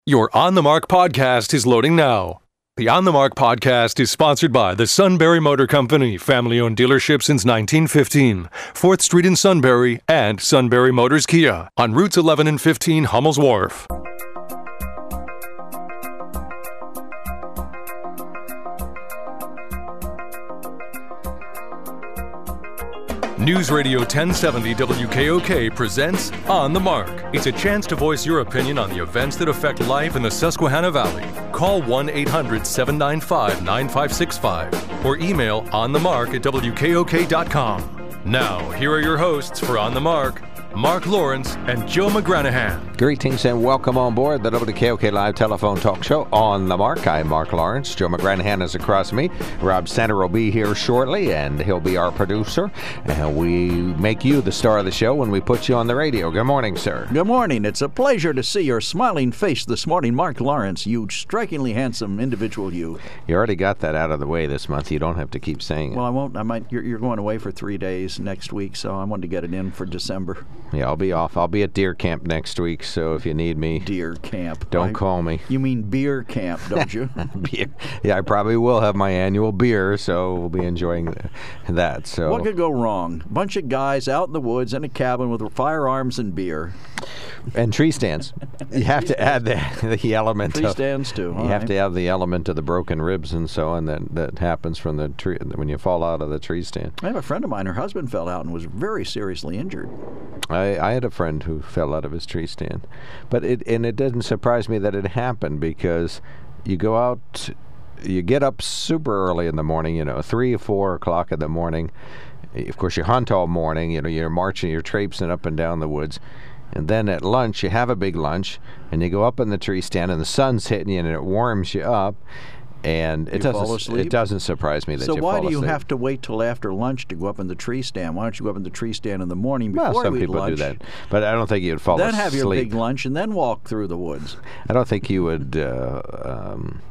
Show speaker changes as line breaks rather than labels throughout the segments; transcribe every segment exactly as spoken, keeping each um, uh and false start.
Your On the Mark podcast is loading now. The On the Mark podcast is sponsored by the Sunbury Motor Company, family-owned dealership since nineteen fifteen, fourth Street in Sunbury, and Sunbury Motors Kia on routes eleven and fifteen Hummel's Wharf. News Radio ten seventy W K O K presents On the Mark. It's a chance to voice your opinion on the events that affect life in the Susquehanna Valley. Call one eight hundred seven nine five nine five six five or email onthemark at W K O K dot com. Now, here are your hosts for On the Mark, Mark Lawrence and Joe McGranahan.
Greetings and welcome on board the W K O K Live Telephone Talk Show On the Mark. I'm Mark Lawrence. Joe McGranahan is across me. Rob Center will be here shortly, and he'll be our producer. And we make you the star of the show when we put you on the radio. Good morning, sir.
Good morning. It's a pleasure to see your smiling face this morning, Mark Lawrence. You strikingly handsome individual, you.
You already got that out of the way this month. You don't have to keep saying it.
Well, I won't. I might. You're, you're going away for three days next week, so I wanted to get it in for December.
Yeah, I'll be off. I'll be at deer camp next week, so if you need me,
deer camp.
Don't
I,
call me.
You mean beer camp, don't you?
Beer. Yeah, I probably will have my annual beer, so we'll be enjoying that. So
what could go wrong? A bunch of guys out in the woods in a cabin with firearms and beer.
And tree stands. You have to add the, the element
Tree
of,
stands, too.
You
All
have
right.
to add the element of the broken ribs and so on that, that happens from the tree when you fall out of the tree stand.
I have a friend of mine, her husband fell out and was very seriously injured.
I, I had a friend who fell out of his tree stand. But it and it doesn't surprise me that it happened because you go out, you get up super early in the morning, you know, three or four o'clock in the morning. Of course, you hunt all morning, you know, you're marching, you're traipsing up and down the woods. And then at lunch, you have a big lunch, and you go up in the tree stand, and the sun's hitting you, and it warms you up. And it
You fall
doesn't
asleep?
it doesn't surprise me that
So
you
why
fall
do you
asleep.
have to wait till after lunch to go up in the tree stand? Why don't you go up in the tree stand in the morning before
Well, some
you eat
people
lunch?
do that, but I don't think you'd fall
Then
asleep.
have your big lunch and then walk through the woods.
I don't think you would. Uh, um,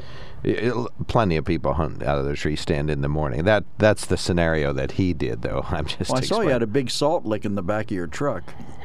it, plenty of people hunt out of their tree stand in the morning. That that's the scenario that he did, though. I'm just.
Well, I saw you
explaining.
had a big salt lick in the back of your truck.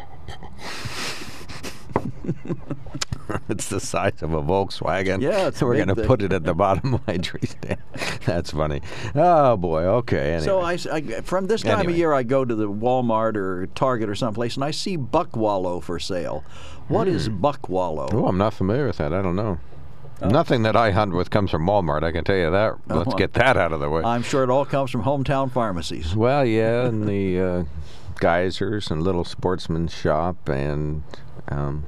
It's the size of a Volkswagen.
Yeah, it's a
We're
big
going to
thing.
put it at the bottom of my tree stand. That's funny. Oh, boy. Okay. Anyway.
So I, I- from this time
Anyway.
of year, I go to the Walmart or Target or someplace, and I see buck wallow for sale. What is buck wallow?
Oh, I'm not familiar with that. I don't know. Nothing that I hunt with comes from Walmart. I can tell you that. Let's
Oh,
get that out of the way.
I'm sure it all comes from hometown pharmacies.
Well, yeah, and the uh, geysers and little sportsman shop and um,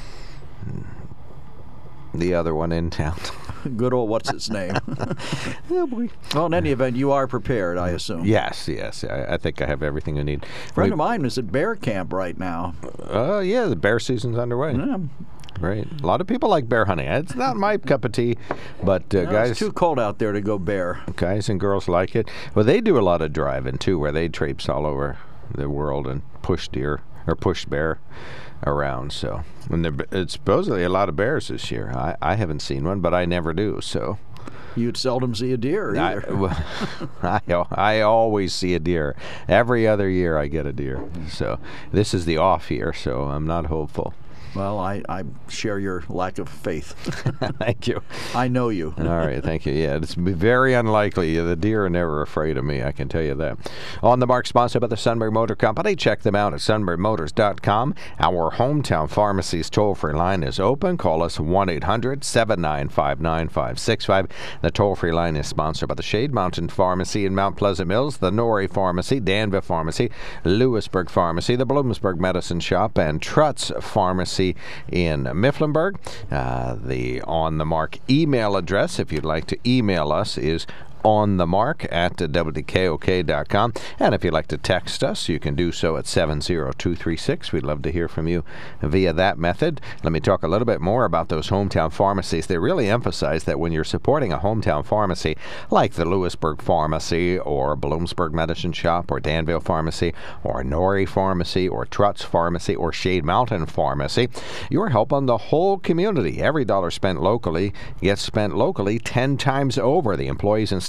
the other one in town.
Good old what's its name?
Oh, boy.
Well, in any event, you are prepared, I assume.
Yes, yes. I, I think I have everything I need.
A friend of mine is at bear camp right now.
Oh, uh, yeah, the bear season's underway.
Yeah.
Right. A lot of people like bear hunting. It's not my cup of tea, but uh,
No,
guys
it's too cold out there to go bear.
guys and girls like it. Well, they do a lot of driving, too, where they traipse all over the world and push deer or push bear around. So, and there, it's supposedly a lot of bears this year. I, I haven't seen one, but I never do, so.
You'd seldom see a deer
I,
either.
well, I, I always see a deer. Every other year I get a deer. So this is the off year, so I'm not hopeful.
Well, I, I share your lack of faith.
Thank you.
I know you.
All right, thank you. Yeah, it's very unlikely. The deer are never afraid of me, I can tell you that. On the Mark, sponsored by the Sunbury Motor Company. Check them out at sunbury motors dot com. Our hometown pharmacy's toll-free line is open. Call us one eight hundred seven nine five nine five six five. The toll-free line is sponsored by the Shade Mountain Pharmacy in Mount Pleasant Mills, the Norrie Pharmacy, Danville Pharmacy, Lewisburg Pharmacy, the Bloomsburg Medicine Shop, and Trutz Pharmacy in Mifflinburg. Uh, the On the Mark email address, if you'd like to email us, is on the mark at W K O K dot com. And if you'd like to text us, you can do so at seven zero two three six. We'd love to hear from you via that method. Let me talk a little bit more about those hometown pharmacies. They really emphasize that when you're supporting a hometown pharmacy like the Lewisburg Pharmacy or Bloomsburg Medicine Shop or Danville Pharmacy or Norrie Pharmacy or Trutz Pharmacy or Shade Mountain Pharmacy, you're helping the whole community. Every dollar spent locally gets spent locally ten times over. The employees and staff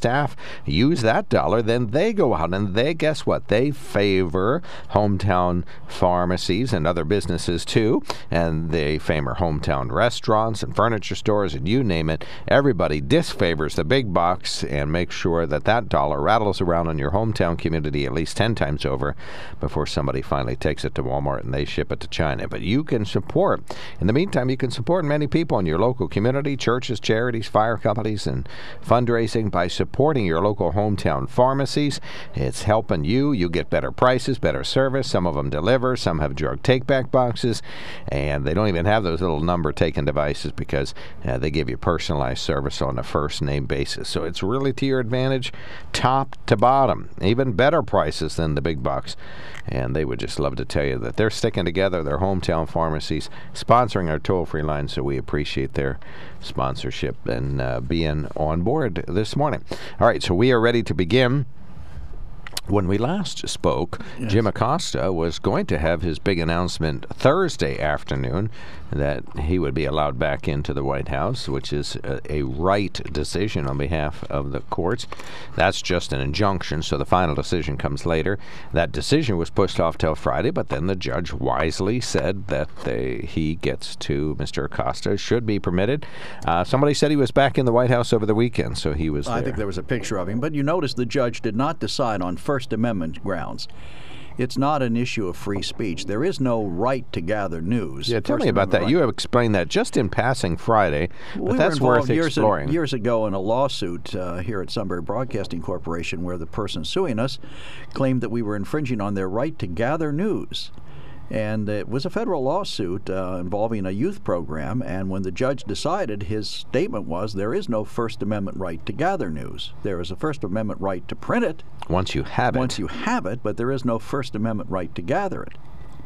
staff use that dollar, then they go out and they, guess what? They favor hometown pharmacies and other businesses too, and they favor hometown restaurants and furniture stores and you name it. Everybody disfavors the big box and makes sure that that dollar rattles around in your hometown community at least ten times over before somebody finally takes it to Walmart and they ship it to China. But you can support. In the meantime, you can support many people in your local community, churches, charities, fire companies, and fundraising by supporting your local hometown pharmacies. It's helping you. You get better prices, better service. Some of them deliver. Some have drug take-back boxes, and they don't even have those little number-taking devices because uh, they give you personalized service on a first-name basis. So it's really to your advantage, top to bottom. Even better prices than the big box. And they would just love to tell you that they're sticking together, their hometown pharmacies, sponsoring our toll-free line, so we appreciate their sponsorship and uh, being on board this morning. All right, so we are ready to begin. When we last spoke, yes. Jim Acosta was going to have his big announcement Thursday afternoon that he would be allowed back into the White House, which is a, a right decision on behalf of the courts. That's just an injunction, so the final decision comes later. That decision was pushed off till Friday, but then the judge wisely said that they, he gets to, Mister Acosta, should be permitted. Uh, somebody said he was back in the White House over the weekend, so he was there.
I think there was a picture of him, but you notice the judge did not decide on First Amendment grounds. It's not an issue of free speech. There is no right to gather news.
Yeah, tell First me about that. Right. You have explained that just in passing Friday, but
we
that's
were
worth
years
exploring.
A, years ago in a lawsuit uh, here at Sunbury Broadcasting Corporation where the person suing us claimed that we were infringing on their right to gather news. And it was a federal lawsuit uh, involving a youth program, and when the judge decided, his statement was there is no First Amendment right to gather news. There is a First Amendment right to print it.
Once you have it.
Once you have it, but there is no First Amendment right to gather it.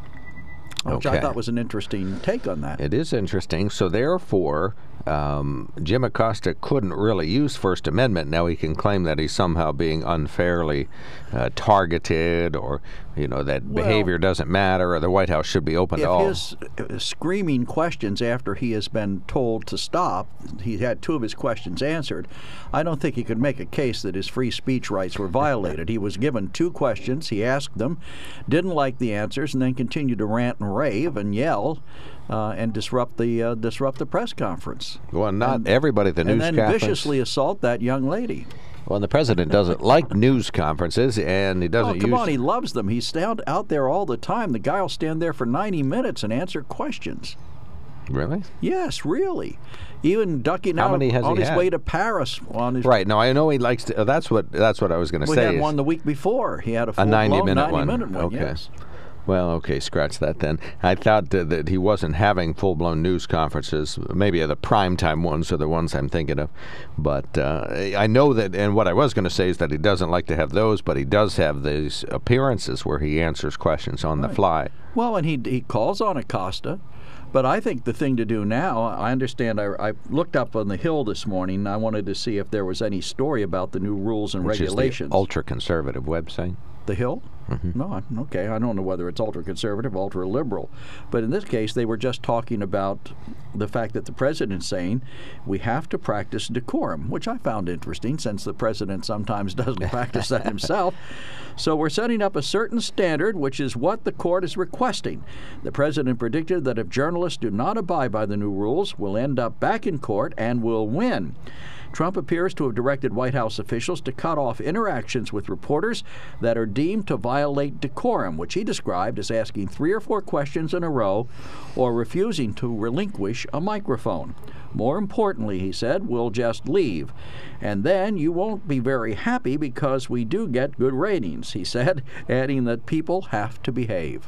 Which
okay.
I thought was an interesting take on that.
It is interesting. So therefore, um, Jim Acosta couldn't really use First Amendment. Now he can claim that he's somehow being unfairly uh, targeted, or you know that well, behavior doesn't matter, or the White House should be open
if
to all.
His uh, screaming questions after he has been told to stop, he had two of his questions answered. I don't think he could make a case that his free speech rights were violated. He was given two questions. He asked them, didn't like the answers, and then continued to rant and rave and yell uh, and disrupt the uh, disrupt the press conference.
Well, not
and,
everybody at the news
and then
conference.
viciously assault that young lady.
Well, the president doesn't like news conferences, and he doesn't
oh, come
use...
on, he loves them. He's out, out there all the time. The guy will stand there for ninety minutes and answer questions.
Really?
Yes, really. Even ducking
How
out
many has
on
he
his
had?
way to Paris. On his
Right. No, I know he likes to... Uh, that's what That's what I was going to
we
say.
had
is
one the week before. He had a full
a ninety-minute
ninety
one.
minute one.
Okay.
Yes.
Well, okay, scratch that then. I thought that, that he wasn't having full-blown news conferences. Maybe the primetime ones are the ones I'm thinking of. But uh, I know that, and what I was going to say is that he doesn't like to have those, but he does have these appearances where he answers questions on
right.
the fly.
Well, and he he calls on Acosta. But I think the thing to do now, I understand, I, I looked up on the Hill this morning. I wanted to see if there was any story about the new rules and
Which
regulations.
Is the ultra-conservative website.
The Hill?
Mm-hmm.
No, I'm, okay. I don't know whether it's ultra-conservative, ultra-liberal. But in this case, they were just talking about the fact that the president's saying we have to practice decorum, which I found interesting since the president sometimes doesn't practice that himself. So we're setting up a certain standard, which is what the court is requesting. The president predicted that if journalists do not abide by the new rules, we'll end up back in court and will win. Trump appears to have directed White House officials to cut off interactions with reporters that are deemed to violate decorum, which he described as asking three or four questions in a row or refusing to relinquish a microphone. More importantly, he said, we'll just leave. And then you won't be very happy because we do get good ratings, he said, adding that people have to behave.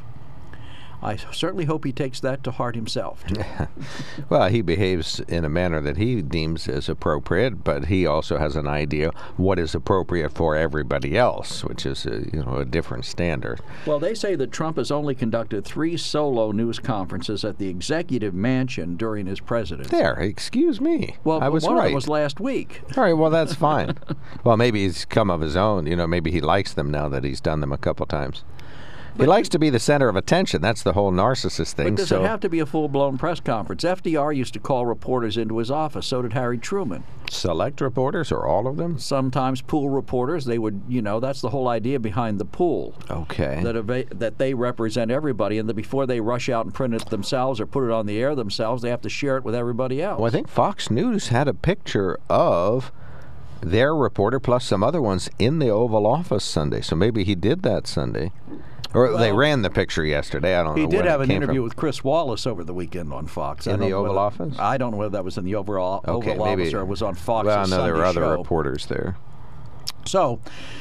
I certainly hope he takes that to heart himself, too.
Well, he behaves in a manner that he deems as appropriate, but he also has an idea what is appropriate for everybody else, which is a, you know, a different standard.
Well, they say that Trump has only conducted three solo news conferences at the executive mansion during his presidency.
There, excuse me.
Well,
I was
one
right.
of them was last week.
All right, well, that's fine. Well, maybe he's come of his own. You know, maybe he likes them now that he's done them a couple times. He likes to be the center of attention. That's the whole narcissist thing.
But does
so.
it have to be a full-blown press conference? F D R used to call reporters into his office. So did Harry Truman.
Select reporters or all of them?
Sometimes pool reporters. They would, you know, that's the whole idea behind the pool.
Okay.
That eva- that they represent everybody, and that before they rush out and print it themselves or put it on the air themselves, they have to share it with everybody else.
Well, I think Fox News had a picture of their reporter plus some other ones in the Oval Office Sunday. So maybe he did that Sunday. Or well, they ran the picture yesterday. I don't know.
He did
where
have
it
an
came
interview
from.
with Chris Wallace over the weekend on Fox.
In the Oval
whether,
Office?
I don't know whether that was in the overall
okay,
Oval
maybe,
Office or it was on Fox's
Well, I know
Sunday
there were other
show.
reporters there.
So,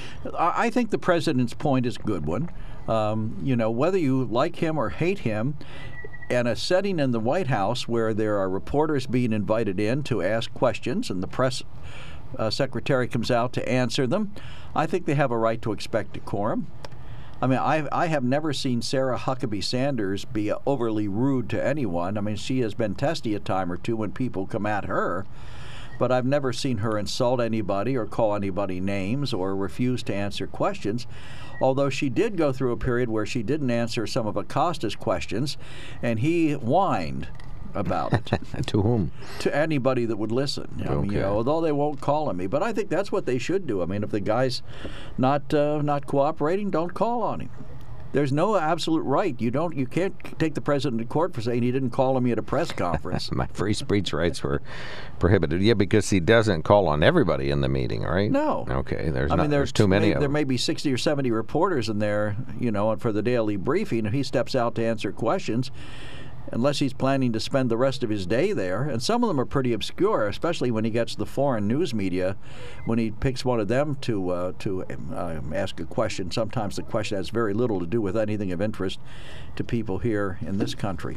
I think the president's point is a good one. Um, you know, whether you like him or hate him, and a setting in the White House where there are reporters being invited in to ask questions and the press uh, secretary comes out to answer them, I think they have a right to expect decorum. I mean, I I have never seen Sarah Huckabee Sanders be overly rude to anyone. I mean, she has been testy a time or two when people come at her, but I've never seen her insult anybody or call anybody names or refuse to answer questions, although she did go through a period where she didn't answer some of Acosta's questions, and he whined about it.
To whom?
To anybody that would listen. I mean, you know, although they won't call on me, but I think that's what they should do. I mean, if the guy's not uh, not cooperating, don't call on him. There's no absolute right. You don't. You can't take the president to court for saying he didn't call on me at a press conference.
My free speech rights were prohibited. Yeah, because he doesn't call on everybody in the meeting, right?
No.
Okay. There's
I
not.
mean,
There's too many
may,
of
There
them.
may be sixty or seventy reporters in there, you know, and for the daily briefing, if he steps out to answer questions, unless he's planning to spend the rest of his day there. And some of them are pretty obscure, especially when he gets the foreign news media. When he picks one of them to uh, to uh, ask a question, sometimes the question has very little to do with anything of interest to people here in this country.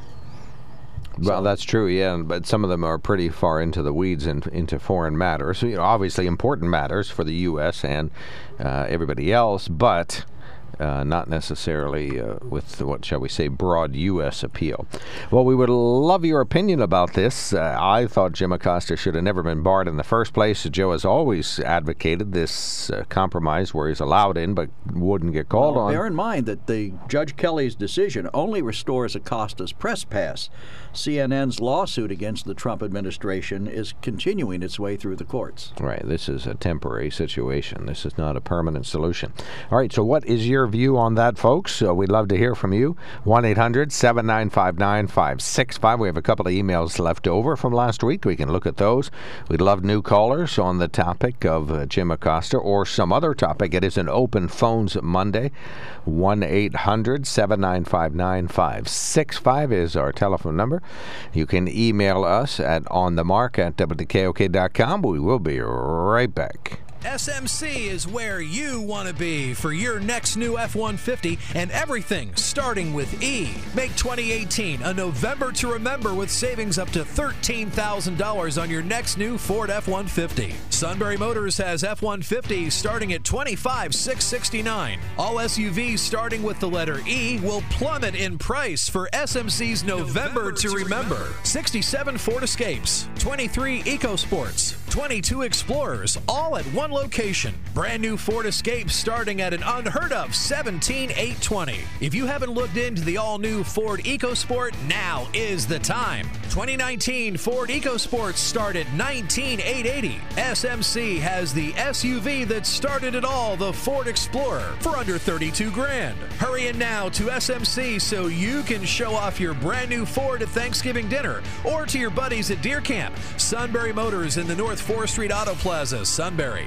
Well, that's true, yeah, but some of them are pretty far into the weeds and into foreign matters. You know, obviously important matters for the U S and uh, everybody else, but Uh, not necessarily uh, with, what shall we say, broad U S appeal. Well, we would love your opinion about this. Uh, I thought Jim Acosta should have never been barred in the first place. Joe has always advocated this uh, compromise where he's allowed in but wouldn't get called
well,
on.
Bear in mind that the Judge Kelly's decision only restores Acosta's press pass. C N N's lawsuit against the Trump administration is continuing its way through the courts.
Right. This is a temporary situation. This is not a permanent solution. All right. So what is your view on that, folks? Uh, we'd love to hear from you. one eight hundred seven nine five nine five six five. We have a couple of emails left over from last week. We can look at those. We'd love new callers on the topic of uh, Jim Acosta or some other topic. It is an open phones Monday. one eight hundred seven nine five nine five six five is our telephone number. You can email us at onthemark at W K O K dot com. We will be right back.
S M C is where you want to be for your next new F one fifty, and everything starting with E. Make twenty eighteen a November to remember with savings up to thirteen thousand dollars on your next new Ford F one fifty. Sunbury Motors has F one fifty starting at twenty-five thousand six hundred sixty-nine dollars. All S U Vs starting with the letter E will plummet in price for S M C's November, November to remember. sixty-seven Ford Escapes, twenty-three EcoSports, twenty-two Explorers, all at one location. Brand new Ford Escape starting at an unheard of seventeen thousand eight hundred twenty dollars. If you haven't looked into the all-new Ford EcoSport, now is the time. twenty nineteen Ford EcoSports start at nineteen thousand eight hundred eighty dollars. S M C has the S U V that started it all, the Ford Explorer, for under thirty-two grand. Hurry in now to S M C so you can show off your brand new Ford at Thanksgiving dinner or to your buddies at Deer Camp. Sunbury Motors in the North fourth Street Auto Plaza, Sunbury.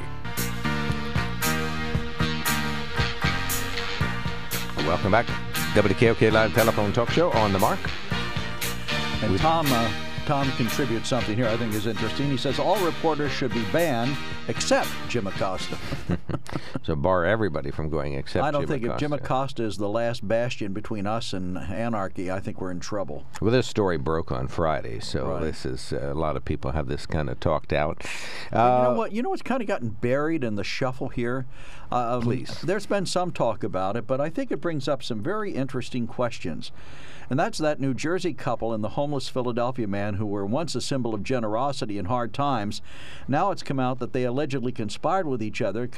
Welcome back. W K O K Live Telephone Talk Show on the Mark.
And Tom, uh, Tom contributes something here I think is interesting. He says all reporters should be banned except Jim Acosta.
So bar everybody from going except
I don't
Jim
think
Acosta.
if Jim Acosta is the last bastion between us and anarchy, I think we're in trouble.
Well, this story broke on Friday, so
Right.
this is uh, a lot of people have this kind of talked out.
you
Uh,
know what? You know what's kind of gotten buried in the shuffle here? Uh, um,
Please.
There's been some talk about it, but I think it brings up some very interesting questions. And that's that New Jersey couple and the homeless Philadelphia man who were once a symbol of generosity in hard times. Now it's come out that they allegedly conspired with each other to come up with a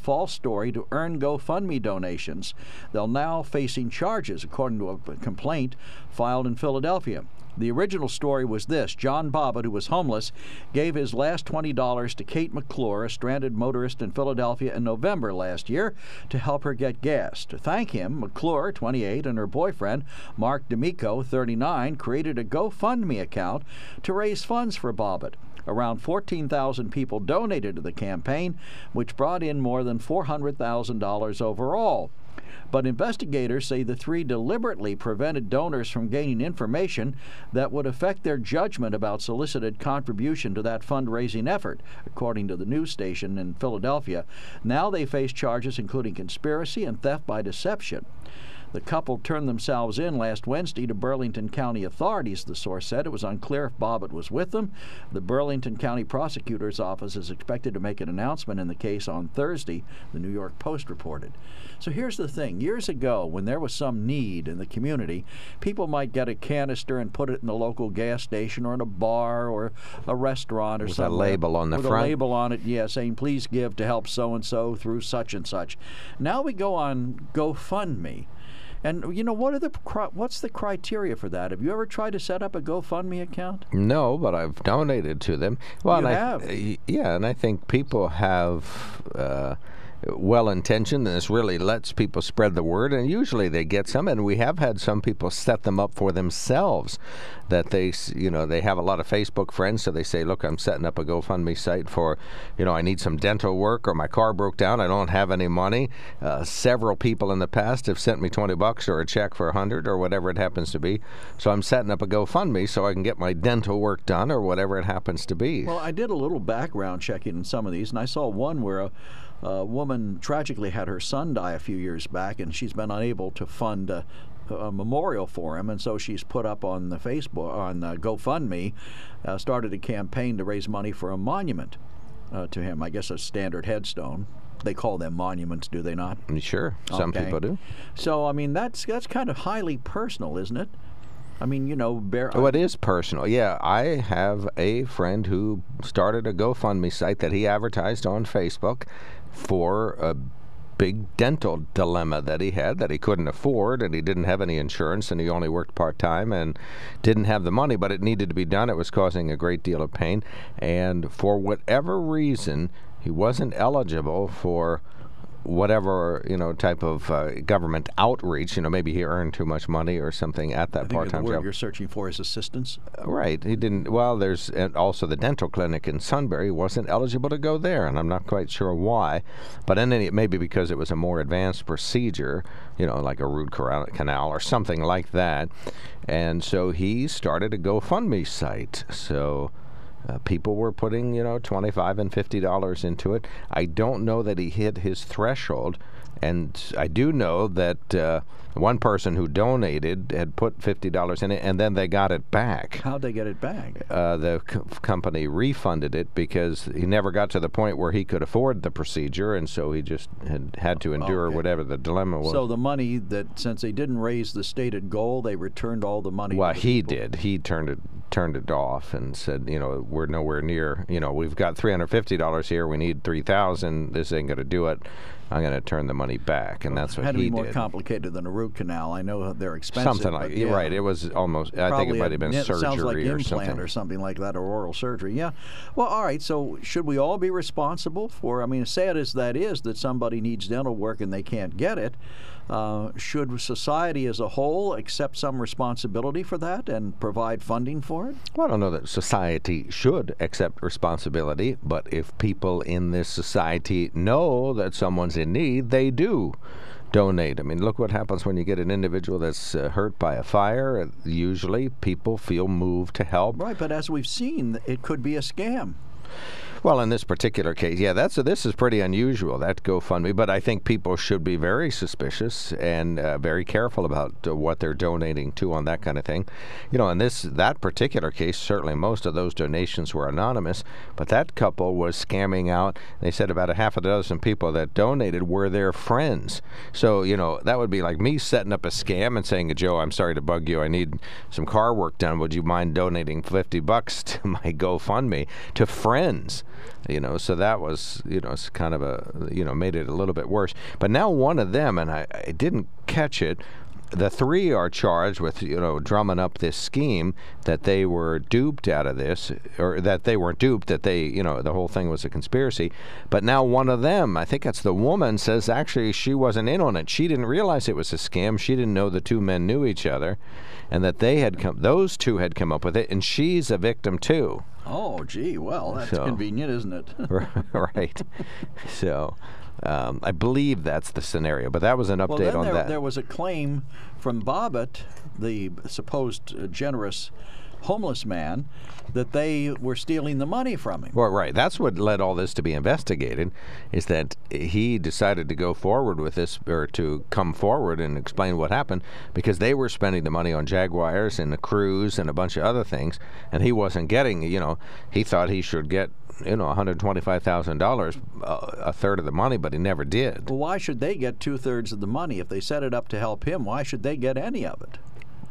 false story to earn GoFundMe donations. They're now facing charges, according to a complaint filed in Philadelphia. The original story was this. John Bobbitt, who was homeless, gave his last twenty dollars to Kate McClure, a stranded motorist in Philadelphia, in November last year to help her get gas. To thank him, McClure, twenty-eight, and her boyfriend, Mark D'Amico, thirty-nine, created a GoFundMe account to raise funds for Bobbitt. Around fourteen thousand people donated to the campaign, which brought in more than four hundred thousand dollars overall. But investigators say the three deliberately prevented donors from gaining information that would affect their judgment about solicited contribution to that fundraising effort, according to the news station in Philadelphia. Now they face charges including conspiracy and theft by deception. The couple turned themselves in last Wednesday to Burlington County authorities, the source said. It was unclear if Bobbitt was with them. The Burlington County Prosecutor's Office is expected to make an announcement in the case on Thursday, the New York Post reported. So here's the thing. Years ago, when there was some need in the community, people might get a canister and put it in the local gas station or in a bar or a restaurant or
with
something.
With a label on the
with
front?
With a label on it, yeah, saying, please give to help so-and-so through such and such. Now we go on GoFundMe. And, you know, what are the what's the criteria for that? Have you ever tried to set up a GoFundMe account?
No, but I've donated to them. Well,
you
and
have?
I, yeah, and I think people have uh, well-intentioned, and this really lets people spread the word, and usually they get some, and we have had some people set them up for themselves, that they, you know, they have a lot of Facebook friends, so they say, look, I'm setting up a GoFundMe site for, you know, I need some dental work, or my car broke down, I don't have any money. Uh, several people in the past have sent me twenty bucks or a check for a hundred or whatever it happens to be, so I'm setting up a GoFundMe so I can get my dental work done or whatever it happens to be.
Well, I did a little background checking in some of these, and I saw one where a A woman tragically had her son die a few years back, and she's been unable to fund a, a memorial for him, and so she's put up on the Facebook, on the GoFundMe, uh, started a campaign to raise money for a monument uh, to him. I guess a standard headstone. They call them monuments, do they not?
Sure, some
okay.
people do.
So, I mean, that's that's kind of highly personal, isn't it? I mean, you know, bear.
Oh, it is personal. Yeah, I have a friend who started a GoFundMe site that he advertised on Facebook for a big dental dilemma that he had that he couldn't afford, and he didn't have any insurance, and he only worked part-time and didn't have the money, but it needed to be done. It was causing a great deal of pain, and for whatever reason, he wasn't eligible for whatever, you know, type of uh, government outreach. You know, maybe he earned too much money or something at that
I think
part-time
the word
job.
you're searching for is assistance.
Right. He didn't. Well, there's and also the dental clinic in Sunbury. He wasn't eligible to go there, and I'm not quite sure why. But in any, maybe because it was a more advanced procedure, you know, like a root canal or something like that. And so he started a GoFundMe site. So Uh, people were putting, you know, twenty-five and fifty dollars into it. I don't know that he hit his threshold, and I do know that uh, one person who donated had put fifty dollars in it, and then they got it back.
How'd they get it back?
Uh, the co- company refunded it because he never got to the point where he could afford the procedure, and so he just had, had to endure
Okay.
whatever the dilemma was.
So the money that, since they didn't raise the stated goal, they returned all the money.
Well,
to the
he
people.
did. He turned it turned it off and said, you know, we're nowhere near. You know, we've got three hundred fifty dollars here. We need three thousand. This ain't going to do it. I'm going to turn the money back, and that's what
it had to
he
be more
did.
complicated than a root canal. I know they're expensive.
Something like
but yeah.
right. It was almost. I think
Probably
it might
a-
have been
it
surgery
sounds like
or
implant
something.
or something like that, or oral surgery. Yeah. Well, all right. So should we all be responsible for? I mean, as sad as that is, that somebody needs dental work and they can't get it. Uh, should society as a whole accept some responsibility for that and provide funding for it?
Well, I don't know that society should accept responsibility, but if people in this society know that someone's in need, they do donate. I mean, look what happens when you get an individual that's uh, hurt by a fire. Usually people feel moved to help.
Right, but as we've seen, it could be a scam.
Well, in this particular case, yeah, that's this is pretty unusual, that GoFundMe, but I think people should be very suspicious and uh, very careful about uh, what they're donating to on that kind of thing. You know, in this that particular case, certainly most of those donations were anonymous, but that couple was scamming out. They said about a half a dozen people that donated were their friends. So, you know, that would be like me setting up a scam and saying, Joe, I'm sorry to bug you. I need some car work done. Would you mind donating fifty bucks to my GoFundMe? To friends. You know, so that was, you know, it's kind of a, you know, made it a little bit worse. But now one of them, and I, I didn't catch it, the three are charged with, you know, drumming up this scheme that they were duped out of this, or that they weren't duped, that they, you know, the whole thing was a conspiracy. But now one of them, I think that's the woman, says actually she wasn't in on it. She didn't realize it was a scam. She didn't know the two men knew each other, and that they had come, those two had come up with it, and she's a victim too.
Oh, gee, well, that's
So-
convenient, isn't it?
Right. So um, I believe that's the scenario. But that was an update
Well, then
on
there,
that.
there was a claim from Bobbitt, the supposed uh, generous homeless man, that they were stealing the money from him.
Well, right. That's what led all this to be investigated, is that he decided to go forward with this, or to come forward and explain what happened, because they were spending the money on Jaguars and a cruise and a bunch of other things, and he wasn't getting, you know, he thought he should get, you know, one hundred twenty-five thousand dollars, uh, a third of the money, but he never did.
Well, why should they get two-thirds of the money? If they set it up to help him, why should they get any of it?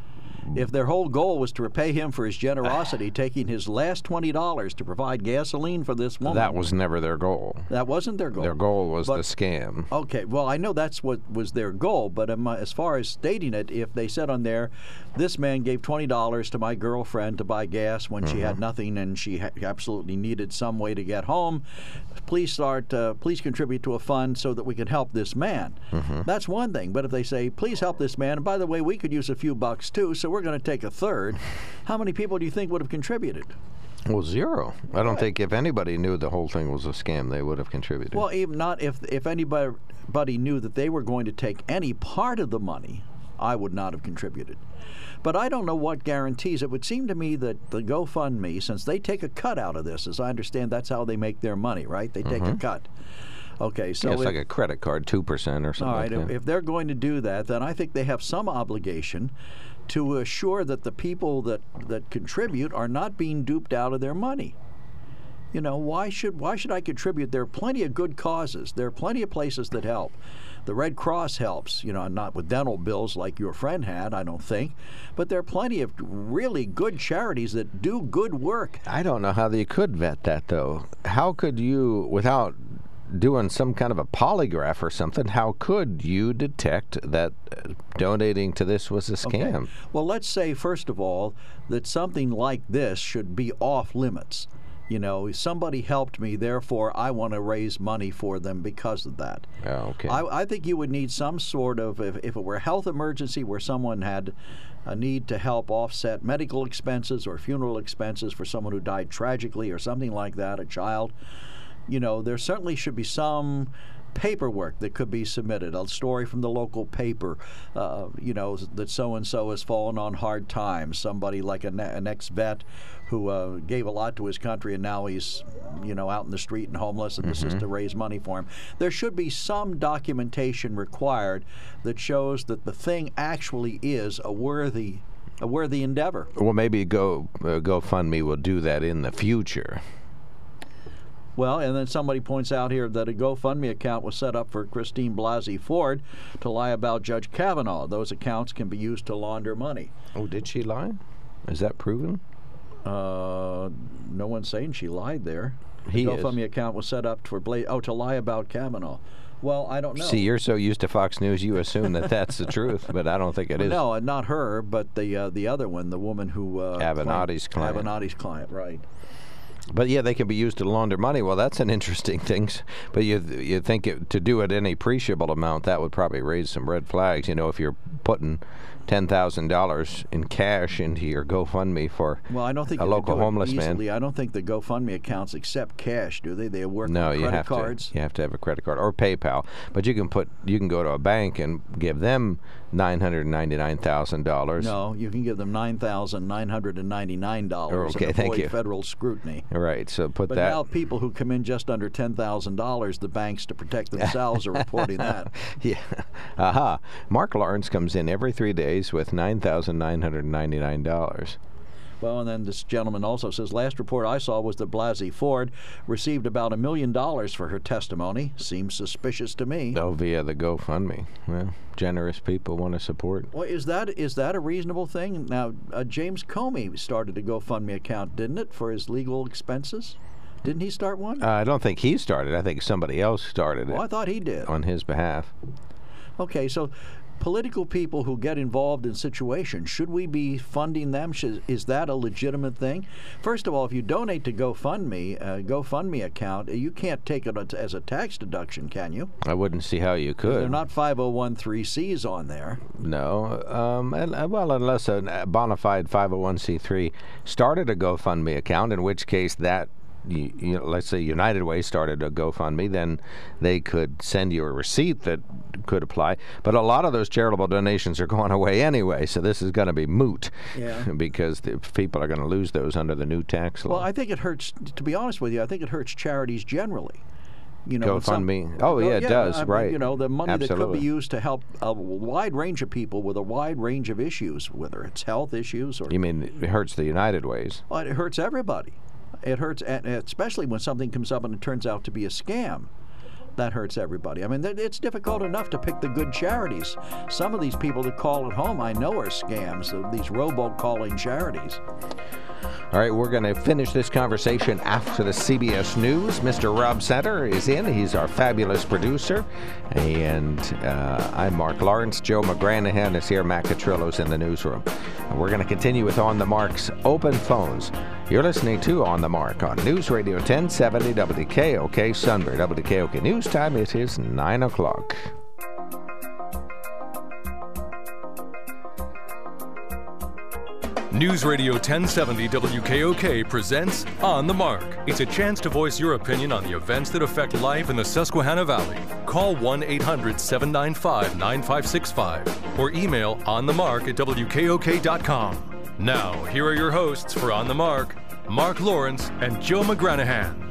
If their whole goal was to repay him for his generosity, taking his last twenty dollars to provide gasoline for this woman.
That was never their goal.
That wasn't their goal.
Their goal was
But-
the scam.
Okay, well, I know that's what was their goal, but um, as far as stating it, if they said on there, this man gave twenty dollars to my girlfriend to buy gas when she had nothing and she ha- absolutely needed some way to get home, please start, uh, please contribute to a fund so that we can help this man. That's one thing, but if they say, please help this man, and by the way, we could use a few bucks too, so we're going to take a third, how many people do you think would have contributed?
Well, zero. I don't think if anybody knew the whole thing was a scam, they would have contributed.
Well, even not if if anybody knew that they were going to take any part of the money, I would not have contributed. But I don't know what guarantees. It would seem to me that the GoFundMe, since they take a cut out of this, as I understand, that's how they make their money, right? They take a cut. Okay, so
yeah, it's
if,
like a credit card, two percent or something
all right,
like
if,
that.
if they're going to do that, then I think they have some obligation to assure that the people that, that contribute are not being duped out of their money. You know, why should why should I contribute? There are plenty of good causes. There are plenty of places that help. The Red Cross helps, you know, not with dental bills like your friend had, I don't think. But there are plenty of really good charities that do good work.
I don't know how they could vet that, though. How could you, without doing some kind of a polygraph or something, how could you detect that uh, donating to this was a scam?
Okay. Well, let's say, first of all, that something like this should be off limits. You know, somebody helped me, therefore I want to raise money for them because of that.
Oh, okay.
I, I think you would need some sort of, if, if it were a health emergency where someone had a need to help offset medical expenses or funeral expenses for someone who died tragically or something like that, a child, you know, there certainly should be some paperwork that could be submitted, a story from the local paper, uh, you know, that so-and-so has fallen on hard times, somebody like an, an ex-vet who uh, gave a lot to his country and now he's, you know, out in the street and homeless, and this is to raise money for him. There should be some documentation required that shows that the thing actually is a worthy, a worthy endeavor.
Well, maybe Go uh, GoFundMe will do that in the future.
Well, and then somebody points out here that a GoFundMe account was set up for Christine Blasey Ford to lie about Judge Kavanaugh. Those accounts can be used to launder money.
Oh, did she lie? Is that proven?
Uh, no one's saying she lied there. The
He is.
GoFundMe account was set up for Bla- oh to lie about Kavanaugh. Well, I don't know.
See, you're so used to Fox News, you assume that that's the truth, but I don't think it is.
No, not her, but the uh, the other one, the woman who uh,
Avenatti's
claimed-
client.
Avenatti's client, right?
But yeah, they can be used to launder money. Well, that's an interesting thing. But you you think it, to do it any appreciable amount, that would probably raise some red flags. You know, if you're putting ten thousand dollars in cash into your GoFundMe for
Well, I don't think
a
you
local
can do it
homeless man.
easily. I don't think the GoFundMe accounts accept cash, do they? They work
No,
with
you
credit
have
cards.
to. You have to have a credit card or PayPal. But you can put. You can go to a bank and give them nine hundred ninety-nine thousand dollars.
No, you can give them nine thousand nine hundred and ninety-nine dollars
Okay,
and
thank
avoid
you.
federal scrutiny.
Right. So put
But
that.
now people who come in just under ten thousand dollars, the banks, to protect themselves, are reporting that.
Yeah. Aha. Mark Lawrence comes in every three days with nine thousand nine hundred ninety-nine dollars.
Well, and then this gentleman also says, last report I saw was that Blasey Ford received about a million dollars for her testimony. Seems suspicious to me.
Oh, via the GoFundMe. Well, generous people want to support.
Well, is that is that a reasonable thing? Now, uh, James Comey started a GoFundMe account, didn't it, for his legal expenses? Didn't he start one?
Uh, I don't think he started. I think somebody else started
Well,
it
I thought he did.
on his behalf.
Okay, so political people who get involved in situations, should we be funding them? Should, is that a legitimate thing? First of all, if you donate to GoFundMe, a GoFundMe account, you can't take it as a tax deduction, can you?
I wouldn't see how you could.
They're not five oh one c threes on there.
No. Um, and, uh, well, unless a bona fide five oh one c three started a GoFundMe account, in which case that You, you know, let's say United Way started a GoFundMe, then they could send you a receipt that could apply. But a lot of those charitable donations are going away anyway, so this is going to be moot
Yeah.
because the people are going to lose those under the new tax law.
Well, I think it hurts, to be honest with you, I think it hurts charities generally. You know, some-
GoFundMe. Oh, yeah, it does,
I mean,
right.
You know, the money that could
Absolutely.
be used to help a wide range of people with a wide range of issues, whether it's health issues or...
You mean it hurts the United Ways?
Well, it hurts everybody. It hurts, and especially when something comes up and it turns out to be a scam. That hurts everybody. I mean, th- it's difficult enough to pick the good charities. Some of these people that call at home, I know, are scams. These robo-calling charities.
All right, we're going to finish this conversation after the C B S News. Mister Rob Center is in. He's our fabulous producer. And uh, I'm Mark Lawrence. Joe McGranahan is here. Matt Catrillo's in the newsroom. And we're going to continue with On the Mark's open phones. You're listening to On the Mark on News Radio ten seventy W K O K Sunbury. W K O K News Time, it is nine o'clock.
News Radio ten seventy W K O K presents On the Mark. It's a chance to voice your opinion on the events that affect life in the Susquehanna Valley. Call one eight hundred seven nine five nine five six five or email onthemark at W K O K dot com. Now, here are your hosts for On the Mark, Mark Lawrence and Joe McGranahan.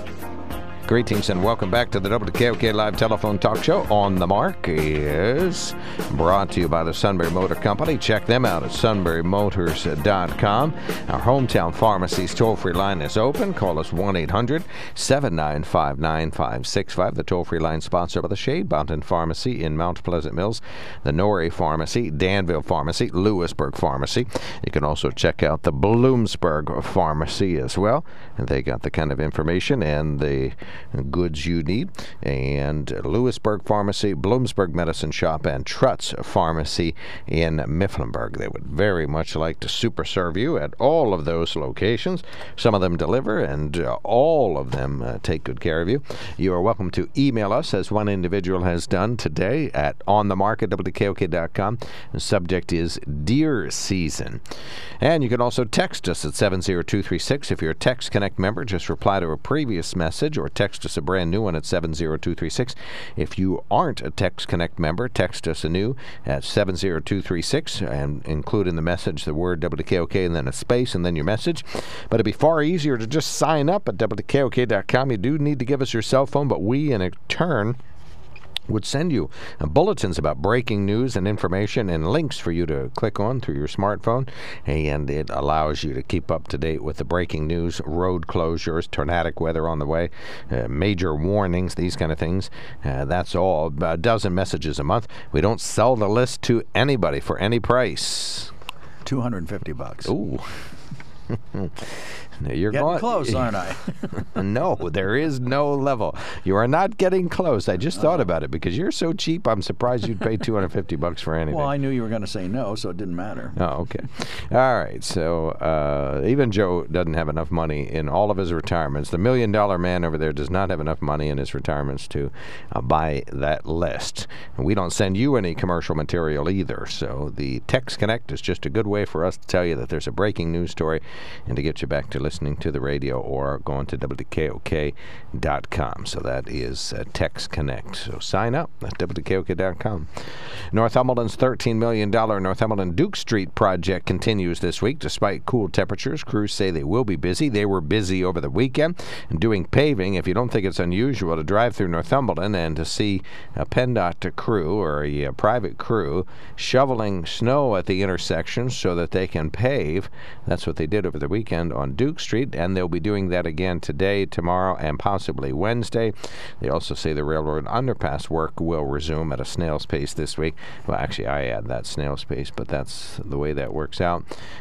Greetings and welcome back to the W K O K Live Telephone Talk Show. On the Mark is brought to you by the Sunbury Motor Company. Check them out at sunbury motors dot com. Our hometown pharmacy's toll-free line is open. Call us one eight hundred seven nine five nine five six five. The toll-free line sponsored by the Shade Mountain Pharmacy in Mount Pleasant Mills, the Norrie Pharmacy, Danville Pharmacy, Lewisburg Pharmacy. You can also check out the Bloomsburg Pharmacy as well. And they got the kind of information and the goods you need. And Lewisburg Pharmacy, Bloomsburg Medicine Shop, and Trutz Pharmacy in Mifflinburg. They would very much like to super serve you at all of those locations. Some of them deliver, and uh, all of them uh, take good care of you. You are welcome to email us, as one individual has done today, at onthemark at W K O K dot com. The subject is deer season. And you can also text us at seven zero two three six. If you're a Text Connect member, just reply to a previous message or text us a brand new one at seven zero two three six. If you aren't a Text Connect member, text us a new at seven zero two three six and include in the message the word W K O K and then a space and then your message. But it'd be far easier to just sign up at W K O K dot com. You do need to give us your cell phone, but we in turn would send you uh, bulletins about breaking news and information and links for you to click on through your smartphone, and it allows you to keep up to date with the breaking news, road closures, tornadic weather on the way, uh, major warnings, these kind of things. Uh, that's all. A dozen messages a month. We don't sell the list to anybody for any price.
two hundred fifty bucks.
Ooh. You're
Getting
going,
close, aren't I?
No, there is no level. You are not getting close. I just thought about it because you're so cheap. I'm surprised you'd pay two hundred fifty bucks for anything.
Well, I knew you were going to say no, so it didn't matter.
Oh, okay. All right. So uh, even Joe doesn't have enough money in all of his retirements. The million dollar man over there does not have enough money in his retirements to uh, buy that list. And we don't send you any commercial material either. So the Text Connect is just a good way for us to tell you that there's a breaking news story and to get you back to listening to the radio or going to W K O K dot com. So that is uh, Text Connect. So sign up at W K O K dot com. Northumberland's thirteen million dollars Northumberland Duke Street project continues this week. Despite cool temperatures, crews say they will be busy. They were busy over the weekend doing paving. If you don't think it's unusual to drive through Northumberland and to see a PennDOT crew or a, a private crew shoveling snow at the intersections so that they can pave, that's what they did over the weekend on Duke Duke Street, and they'll be doing that again today, tomorrow, and possibly Wednesday. They also say the railroad underpass work will resume at a snail's pace this week. Well, actually, I add that snail's pace, but that's the way that works out.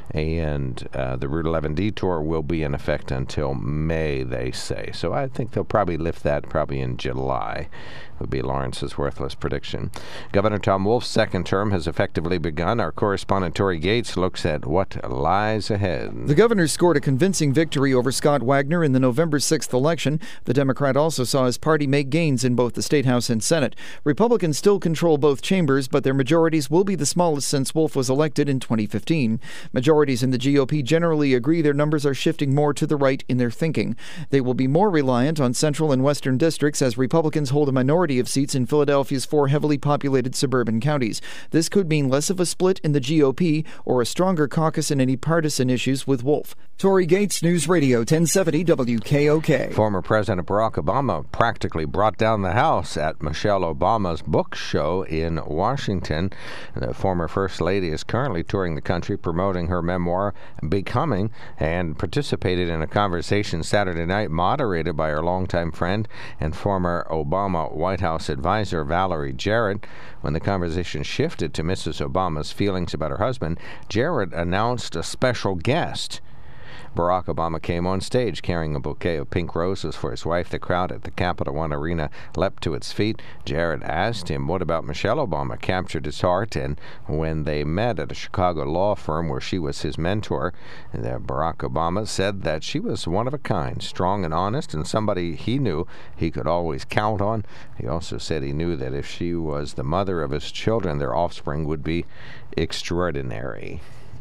And uh, the Route eleven detour will be in effect until May, they say. So I think they'll probably lift that probably in July, would be Lawrence's worthless prediction. Governor Tom Wolf's second term has effectively begun. Our correspondent Tori Gates looks at what lies ahead.
The governor scored a convincing victory over Scott Wagner in the November sixth election. The Democrat also saw his party make gains in both the State House and Senate. Republicans still control both chambers, but their majorities will be the smallest since Wolf was elected in twenty fifteen. Majorities in the G O P generally agree their numbers are shifting more to the right in their thinking. They will be more reliant on central and western districts as Republicans hold a minority of seats in Philadelphia's four heavily populated suburban counties. This could mean less of a split in the G O P or a stronger caucus in any partisan issues with Wolf. Tori Gates, News Radio ten seventy W K O K.
Former President Barack Obama practically brought down the house at Michelle Obama's book show in Washington. The former First Lady is currently touring the country promoting her memoir, Becoming, and participated in a conversation Saturday night moderated by her longtime friend and former Obama White House advisor Valerie Jarrett. When the conversation shifted to Missus Obama's feelings about her husband, Jarrett announced a special guest. Barack Obama came on stage carrying a bouquet of pink roses for his wife. The crowd at the Capital One Arena leapt to its feet. Jarrett asked him, what about Michelle Obama? Captured his heart, and when they met at a Chicago law firm where she was his mentor, Barack Obama said that she was one of a kind, strong and honest, and somebody he knew he could always count on. He also said he knew that if she was the mother of his children, their offspring would be extraordinary.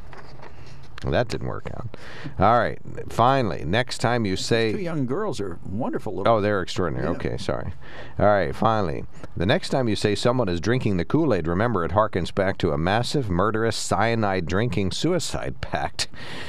Well, that didn't work out. All right. Finally, next time you say...
Two young girls are wonderful little...
Oh, they're extraordinary.
Yeah.
Okay, sorry. All right, finally. The next time you say someone is drinking the Kool-Aid, remember it harkens back to a massive, murderous, cyanide-drinking suicide pact.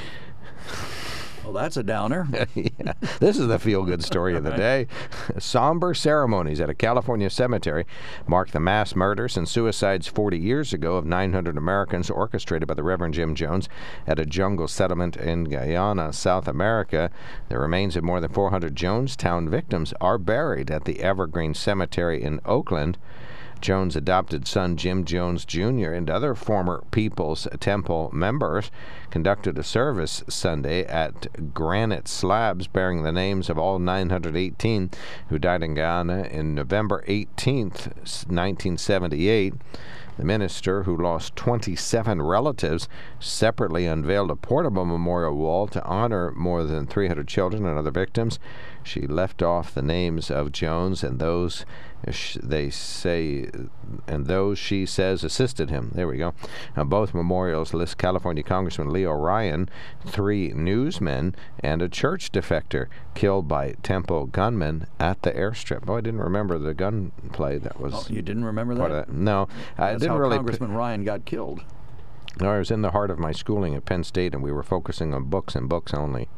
Well, that's a downer.
Yeah. This is the feel-good story of the day. Somber ceremonies at a California cemetery mark the mass murders and suicides forty years ago of nine hundred Americans orchestrated by the Reverend Jim Jones at a jungle settlement in Guyana, South America. The remains of more than four hundred Jonestown victims are buried at the Evergreen Cemetery in Oakland. Jones' adopted son, Jim Jones Junior, and other former People's Temple members conducted a service Sunday at granite slabs bearing the names of all nine hundred eighteen who died in Guyana in November eighteenth, nineteen seventy-eight. The minister, who lost twenty-seven relatives, separately unveiled a portable memorial wall to honor more than three hundred children and other victims. She left off the names of Jones and those they say and those she says assisted him. There we go. Now, both memorials list California Congressman Leo Ryan, three newsmen, and a church defector killed by Temple gunmen at the airstrip. Oh, I didn't remember the gunplay. That was.
Oh, you didn't remember
part
that?
Of that. No, I
That's
didn't
how
really.
Congressman Ryan got killed.
No, I was in the heart of my schooling at Penn State, and we were focusing on books and books only.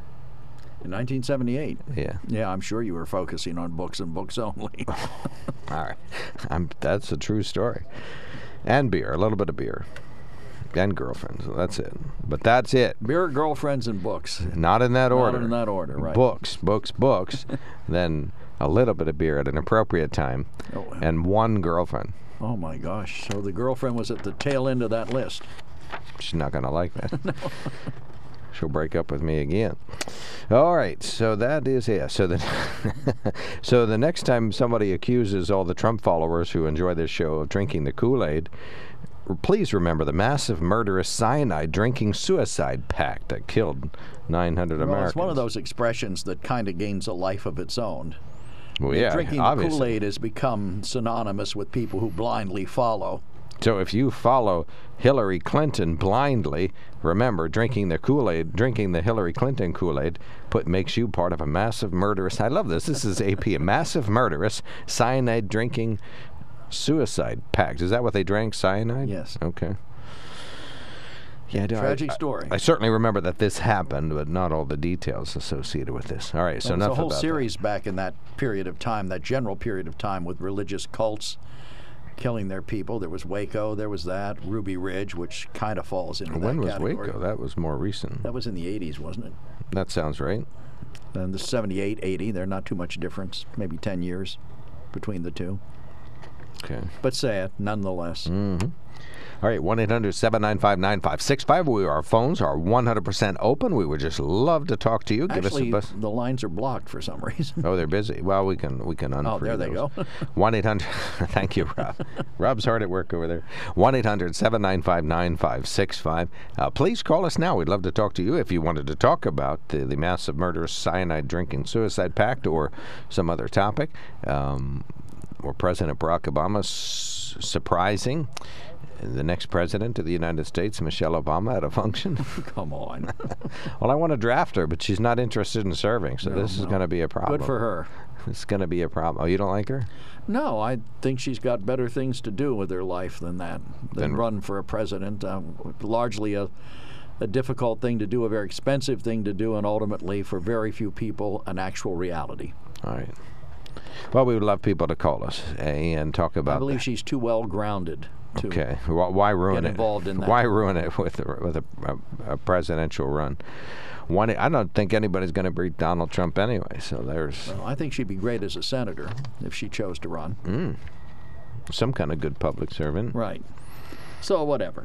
In nineteen seventy-eight.
Yeah.
Yeah, I'm sure you were focusing on books and books only.
All right. I'm, that's a true story. And beer, a little bit of beer. And girlfriends. That's it. But that's it.
Beer, girlfriends, and books.
Not in that order.
Not in that order, right.
Books, books, books. Then a little bit of beer at an appropriate time.
Oh.
And one girlfriend.
Oh, my gosh. So the girlfriend was at the tail end of that list.
She's not going to like that. No. She'll break up with me again. All right, so that is it. So the so the next time somebody accuses all the Trump followers who enjoy this show of drinking the Kool-Aid, please remember the massive murderous cyanide drinking suicide pact that killed nine hundred
well,
Americans.
It's one of those expressions that kind of gains a life of its own.
Well, yeah,
drinking
obviously.
the Kool-Aid has become synonymous with people who blindly follow.
So if you follow Hillary Clinton blindly, remember, drinking the Kool-Aid, drinking the Hillary Clinton Kool-Aid put makes you part of a massive murderous, I love this, this is A P, a massive murderous cyanide drinking suicide pact. Is that what they drank, cyanide?
Yes.
Okay. Yeah, I,
Tragic
I,
story.
I, I certainly remember that this happened, but not all the details associated with this. All right, so
enough
enough
about that. There was a whole series
that.
back in that period of time, that general period of time with religious cults killing their people. There was Waco, there was that, Ruby Ridge, which kind of falls into
when
that
was
category.
Waco? That was more recent.
That was in the eighties, wasn't it?
That sounds right.
And the seventy-eight, eighty, they're not too much difference, maybe ten years between the two.
Okay.
But sad, nonetheless.
Mm-hmm. All right, one eight hundred seven nine five nine five six five. We, our phones are one hundred percent open. We would just love to talk to you. Give
Actually,
us a buzz.
The lines are blocked for some reason.
Oh, they're busy. Well, we can we can unfree
Oh, there they
those.
go.
one eight hundred Thank you, Rob. Rob's hard at work over there. one eight hundred seven nine five nine five six five. Uh, please call us now. We'd love to talk to you if you wanted to talk about the, the massive murderous cyanide drinking suicide pact or some other topic. Um, or President Barack Obama's surprising the next president of the United States, Michelle Obama, at a function.
Come on.
Well, I want to draft her, but she's not interested in serving, so
No,
this is
no.
going to be a problem.
Good for her.
It's going to be a problem. Oh, you don't like her?
No, I think she's got better things to do with her life than that, than
Then-
run for a president. Um, largely a, a difficult thing to do, a very expensive thing to do, and ultimately, for very few people, an actual reality.
All right. Well, we would love people to call us and talk about
I believe
that.
she's too well grounded to
Okay. Why, why ruin
get
it?
involved in that.
Why ruin it with a, with a, a, a presidential run? One, I don't think anybody's going to beat Donald Trump anyway. So there's
Well, I think she'd be great as a senator if she chose to run.
mm, some kind of good public servant.
Right. So whatever.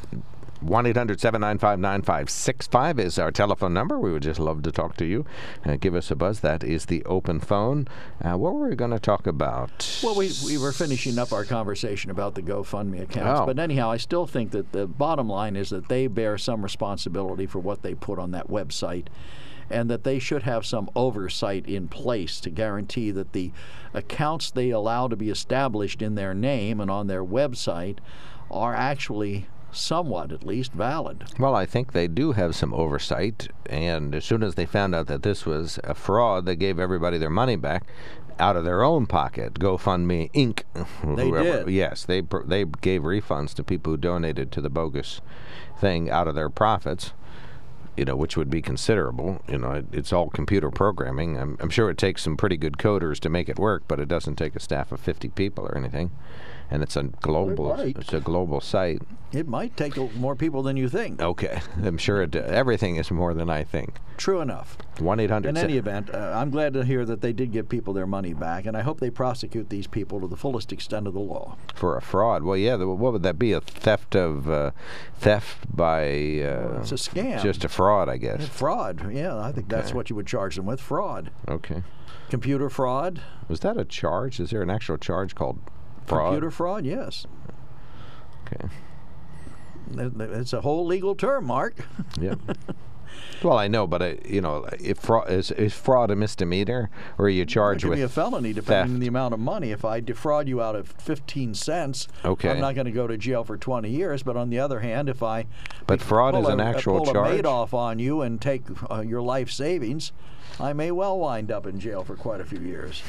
one eight hundred seven nine five nine five six five is our telephone number. We would just love to talk to you. Uh, give us a buzz. That is the open phone. Uh, what were we going to talk about?
Well, we, we were finishing up our conversation about the GoFundMe accounts.
Oh.
But anyhow, I still think that the bottom line is that they bear some responsibility for what they put on that website, and that they should have some oversight in place to guarantee that the accounts they allow to be established in their name and on their website are actually somewhat, at least, valid.
Well, I think they do have some oversight, and as soon as they found out that this was a fraud, they gave everybody their money back out of their own pocket. GoFundMe Incorporated.
They
whoever,
did.
Yes, they pr- they gave refunds to people who donated to the bogus thing out of their profits. You know, which would be considerable. You know, it, it's all computer programming. I'm, I'm sure it takes some pretty good coders to make it work, but it doesn't take a staff of fifty people or anything. And it's a global,
might.
it's a global site.
It might take a- more people than you think.
Okay, I'm sure it, everything is more than I think.
True enough.
one eight hundred
In
se-
any event, uh, I'm glad to hear that they did give people their money back, and I hope they prosecute these people to the fullest extent of the law.
for a fraud. Well, yeah, the, what would that be? A theft of uh, theft by uh,
It's a scam.
just a fraud, I guess.
Fraud. Yeah, I think that's
Okay.
what you would charge them with. Fraud.
Okay.
Computer fraud.
Was that a charge? Is there an actual charge called fraud?
Computer fraud, yes.
Okay.
Th- th- It's a whole legal term, Mark.
Yeah. Well, I know, but uh, you know, if fraud is, is fraud a misdemeanor, or are you
It
charged
could
with
be a felony depending
theft?
on the amount of money. If I defraud you out of fifteen cents,
Okay.
I'm not going to go to jail for twenty years. But on the other hand, if I
But fraud
pull
is an
a,
actual
pull
charge?
a Madoff on you and take uh, your life savings, I may well wind up in jail for quite a few years.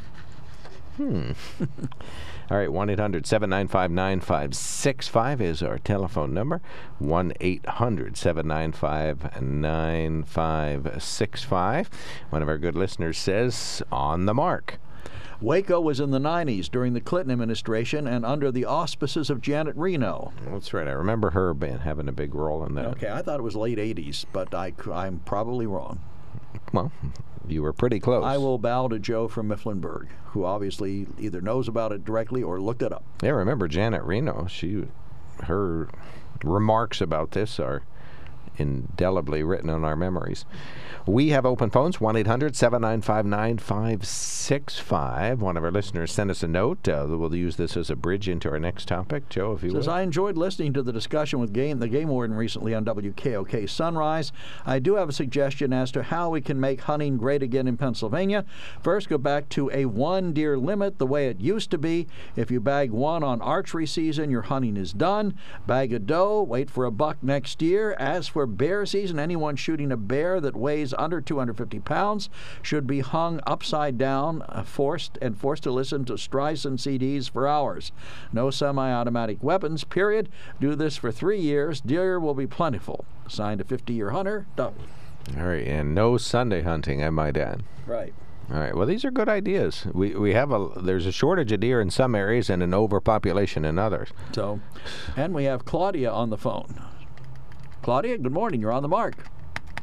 All right, one eight hundred seven nine five nine five six five is our telephone number. one eight hundred seven nine five nine five six five. One of our good listeners says, on the mark.
Waco was in the nineties during the Clinton administration and under the auspices of Janet Reno.
That's right. I remember her being, having a big role in that.
Okay, I thought it was late eighties, but I, I'm probably wrong.
Well, you were pretty close.
I will bow to Joe from Mifflinburg, who obviously either knows about it directly or looked it up.
Yeah, remember Janet Reno. She, her remarks about this are indelibly written on our memories. We have open phones, one eight hundred seven nine five nine five six five. One of our listeners sent us a note. Uh, we'll use this as a bridge into our next topic. Joe, if you
Says,
will.
I enjoyed listening to the discussion with game, the game warden recently on W K O K Sunrise. I do have a suggestion as to how we can make hunting great again in Pennsylvania. First, go back to a one deer limit the way it used to be. If you bag one on archery season, your hunting is done. Bag a doe, wait for a buck next year. As for bear season, anyone shooting a bear that weighs under two hundred fifty pounds should be hung upside down, uh, forced and forced to listen to Streisand C Ds for hours. No semi-automatic weapons, period. Do this for three years. Deer will be plentiful. Signed, a fifty-year hunter, Doug.
All right, and no Sunday hunting, I might add.
Right.
All right. Well, these are good ideas. We we have a there's a shortage of deer in some areas and an overpopulation in others.
So, and we have Claudia on the phone. Claudia, good morning. You're on the mark.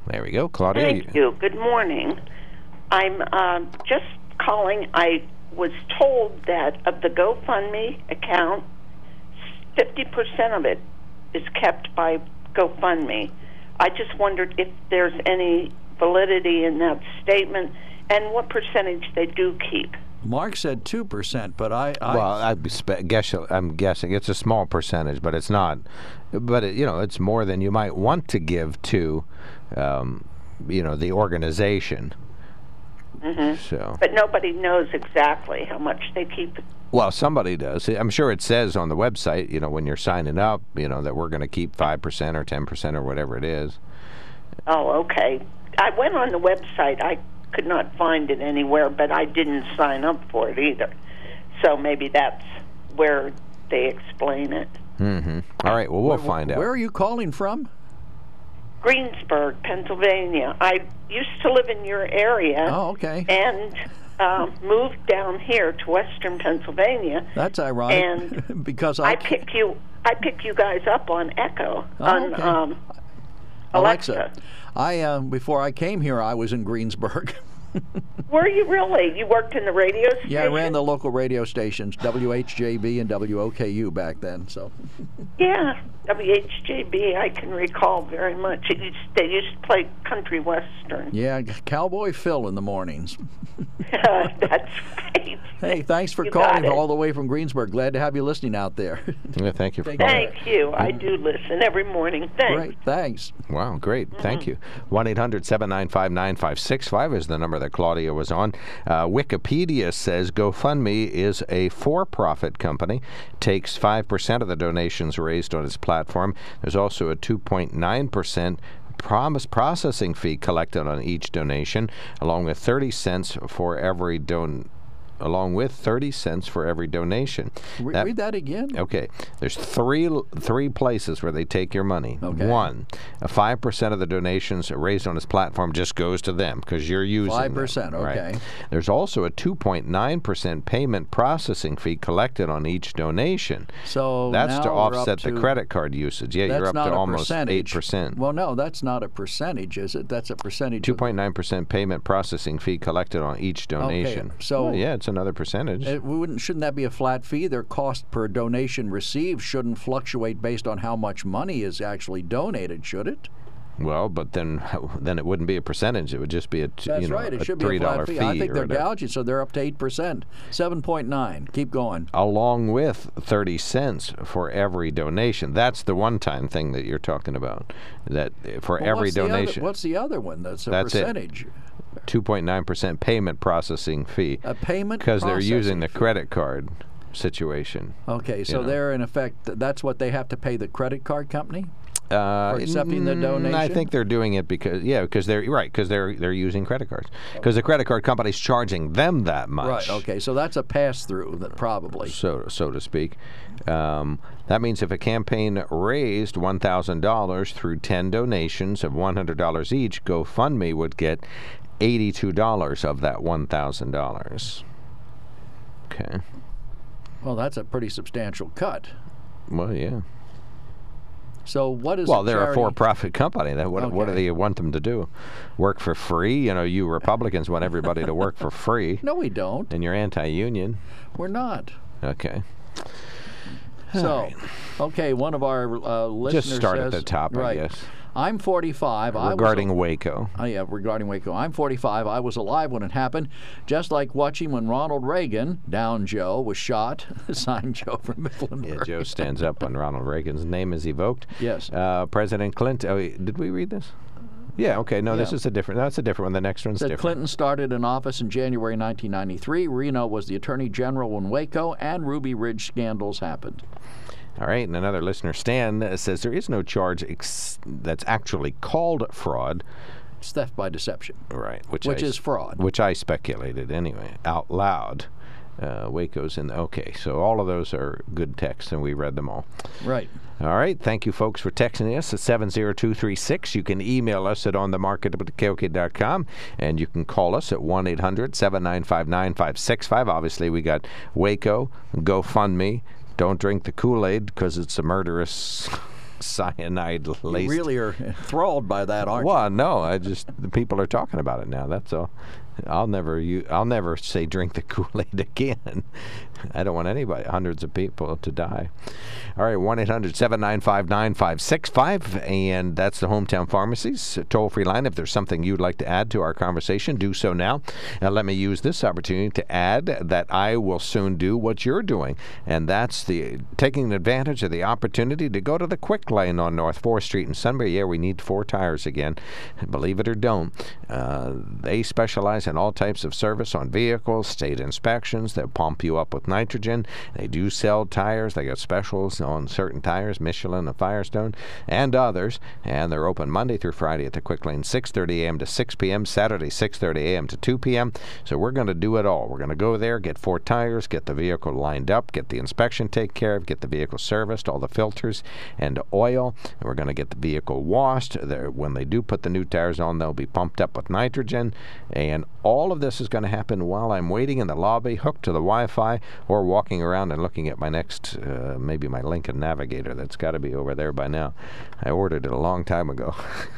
There we go. Claudia.
Thank you. Good morning. I'm uh, just calling. I was told that of the GoFundMe account, fifty percent of it is kept by GoFundMe. I just wondered if there's any validity in that statement and what percentage they do keep.
Mark said two percent, but I, I
well, I guess I'm guessing it's a small percentage, but it's not. But it, you know, it's more than you might want to give to, um, you know, the organization.
Mm-hmm.
So,
but nobody knows exactly how much they keep.
Well, somebody does. I'm sure it says on the website, you know, when you're signing up, you know, that we're going to keep five percent or ten percent or whatever it is.
Oh, okay. I went on the website. I could not find it anywhere, but I didn't sign up for it either. So maybe that's where they explain it.
Mm-hmm. All right, well, we'll
where,
find out.
Where are you calling from?
Greensburg, Pennsylvania. I used to live in your area.
Oh, okay.
And um, moved down here to Western Pennsylvania.
That's ironic.
And
because I,
I pick you, I pick you guys up on Echo
oh,
on
okay.
um,
Alexa.
Alexa.
I uh, before I came here, I was in Greensburg.
Were you really? You worked in the radio station?
Yeah, I ran the local radio stations, W H J B and W O K U back then. So.
Yeah, W H J B, I can recall very much. It used, they used to play country western.
Yeah, Cowboy Phil in the mornings.
That's right.
Hey, thanks for
You
calling
got it.
all the way from Greensburg. Glad to have you listening out there.
Yeah, thank you for
Thank
calling.
Thank you. I do listen every morning. Thanks.
Great, thanks.
Wow, great. Thank you. one eight hundred seven nine five nine five six five is the number that Claudia was on. Uh, Wikipedia says GoFundMe is a for-profit company, takes five percent of the donations raised on its platform. There's also a two point nine percent promise processing fee collected on each donation, along with thirty cents for every don. along with thirty cents for every donation.
Re-
That-
read that again.
Okay, there's three three places where they take your money.
Okay.
One, five percent of the donations raised on this platform just goes to them because you're using
five percent,
them, right?
okay.
There's also a two point nine percent payment processing fee collected on each donation.
So
That's
now
to
we're
offset
up
the
to-
credit card usage. Yeah,
That's
you're up
not
to
a
almost
percentage.
eight percent.
Well, no, that's not a percentage, is it? That's a percentage.
two
of-
point nine percent payment processing fee collected on each donation.
so-
Well, yeah, it's another percentage.
It wouldn't, shouldn't that be a flat fee? Their cost per donation received shouldn't fluctuate based on how much money is actually donated, should it?
Well, but then then it wouldn't be a percentage. It would just be a t-
That's
you know
right. It
a
should
three
be a
dollar
flat fee.
fee.
I think
or
they're
whatever.
gouging, so they're up to eight percent. seven point nine. Keep going.
Along with thirty cents for every donation. That's the one-time thing that you're talking about. That for
Well,
every
what's the other-
donation,
what's the other one? That's a
That's it.
percentage.
two point nine percent payment processing fee.
A payment
because they're using
processing
the
fee.
credit card situation.
Okay, so
know.
they're in effect. That's what they have to pay the credit card company.
Uh,
For accepting the
mm, I
donation?
think they're doing it because yeah, because they're right because they're they're using credit cards because the credit card company's charging them that much.
Right. Okay. So that's a pass through. That probably.
so so to speak. Um, that means if a campaign raised one thousand dollars through ten donations of one hundred dollars each, GoFundMe would get eighty-two dollars of that one thousand dollars. Okay.
Well, that's a pretty substantial cut.
Well, yeah.
So what is
Well,
a
they're a
charity?
for-profit company. That what, what do
Okay.
they want them to do? Work for free? You know, you Republicans want everybody to work for free,
No, we don't.
and you're anti-union.
We're not.
Okay.
So, okay, one of our uh, listeners
Just start at
says-
the top, I
right.
guess.
I'm forty-five. I was
Regarding
a-
Waco.
Oh, yeah, regarding Waco. I'm forty-five. I was alive when it happened, just like watching when Ronald Reagan, down Joe, was shot. Signed Joe from Mifflinburg.
Yeah, Joe stands up when Ronald Reagan's name is evoked.
Yes.
Uh, President Clinton. Oh, wait, did we read this? Yeah. Okay. No, this
Yeah.
is a different. That's a different one. The next one's
Said
different.
Clinton started in office in January nineteen ninety-three. Reno was the attorney general when Waco and Ruby Ridge scandals happened.
All right, and another listener, Stan, uh, says there is no charge ex- that's actually called fraud.
It's theft by deception,
Right, which,
which
I,
is fraud.
Which I speculated anyway, out loud. Uh, Waco's in. Okay, so all of those are good texts, and we read them all.
Right.
All right, thank you, folks, for texting us at seven zero two three six. You can email us at on the market at K O K dot com, and you can call us at one eight hundred seven nine five nine five six five. Obviously, we got Waco, GoFundMe. Don't drink the Kool-Aid because it's a murderous cyanide laced.
You really are enthralled by that, aren't you?
Well, no, I just the people are talking about it now. That's all. I'll never you I'll never say drink the Kool-Aid again. I don't want anybody, hundreds of people to die. All right, one eight hundred seven nine five nine five six five, and that's the Hometown Pharmacies toll-free line. If there's something you'd like to add to our conversation, do so now. Now, let me use this opportunity to add that I will soon do what you're doing, and that's the taking advantage of the opportunity to go to the Quick Lane on North fourth Street in Sunbury. Yeah, we need four tires again, believe it or don't. Uh, they specialize in all types of service on vehicles, state inspections. They'll pump you up with nitrogen. They do sell tires. They got specials on certain tires, Michelin and Firestone, and others. And they're open Monday through Friday at the Quick Lane, six thirty a.m. to six p.m., Saturday, six thirty a.m. to two p.m. So we're going to do it all. We're going to go there, get four tires, get the vehicle lined up, get the inspection taken care of, get the vehicle serviced, all the filters and oil. And we're going to get the vehicle washed. They're, when they do put the new tires on, they'll be pumped up with nitrogen. And all of this is going to happen while I'm waiting in the lobby, hooked to the Wi-Fi, or walking around and looking at my next, uh, maybe my Lincoln Navigator. That's got to be over there by now. I ordered it a long time ago.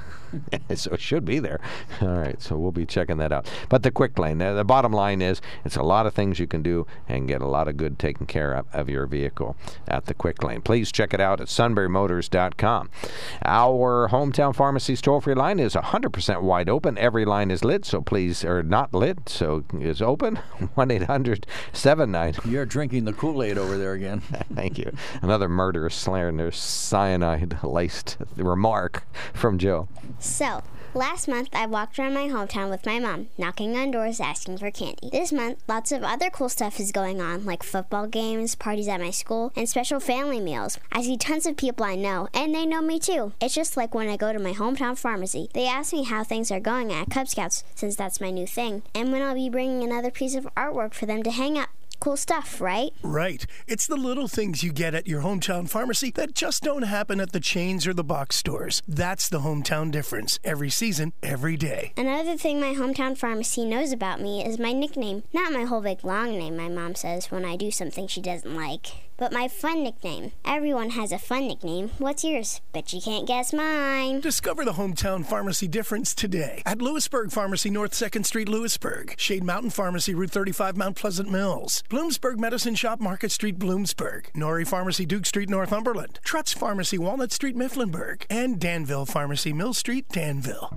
So it should be there. All right, so we'll be checking that out. But the Quick Lane, the bottom line is it's a lot of things you can do and get a lot of good taken care of, of your vehicle at the Quick Lane. Please check it out at sunbury motors dot com. Our Hometown Pharmacies toll-free line is one hundred percent wide open. Every line is lit, so please, or not lit, so it's open. one eight hundred seven nine.
You're drinking the Kool-Aid over there again.
Thank you. Another murderous slander, cyanide-laced remark from Joe.
So, last month I walked around my hometown with my mom, knocking on doors asking for candy. This month, lots of other cool stuff is going on, like football games, parties at my school, and special family meals. I see tons of people I know, and they know me too. It's just like when I go to my hometown pharmacy. They ask me how things are going at Cub Scouts, since that's my new thing, and when I'll be bringing another piece of artwork for them to hang up. Cool stuff, right?
Right. It's the little things you get at your hometown pharmacy that just don't happen at the chains or the box stores. That's the hometown difference. Every season, every day.
Another thing my hometown pharmacy knows about me is my nickname. Not my whole big long name, my mom says when I do something she doesn't like. But my fun nickname. Everyone has a fun nickname. What's yours? Bet you can't guess mine.
Discover the hometown pharmacy difference today at Lewisburg Pharmacy, North second Street, Lewisburg. Shade Mountain Pharmacy, Route thirty-five, Mount Pleasant Mills. Bloomsburg Medicine Shop, Market Street, Bloomsburg. Norrie Pharmacy, Duke Street, Northumberland. Trutz Pharmacy, Walnut Street, Mifflinburg. And Danville Pharmacy, Mill Street, Danville.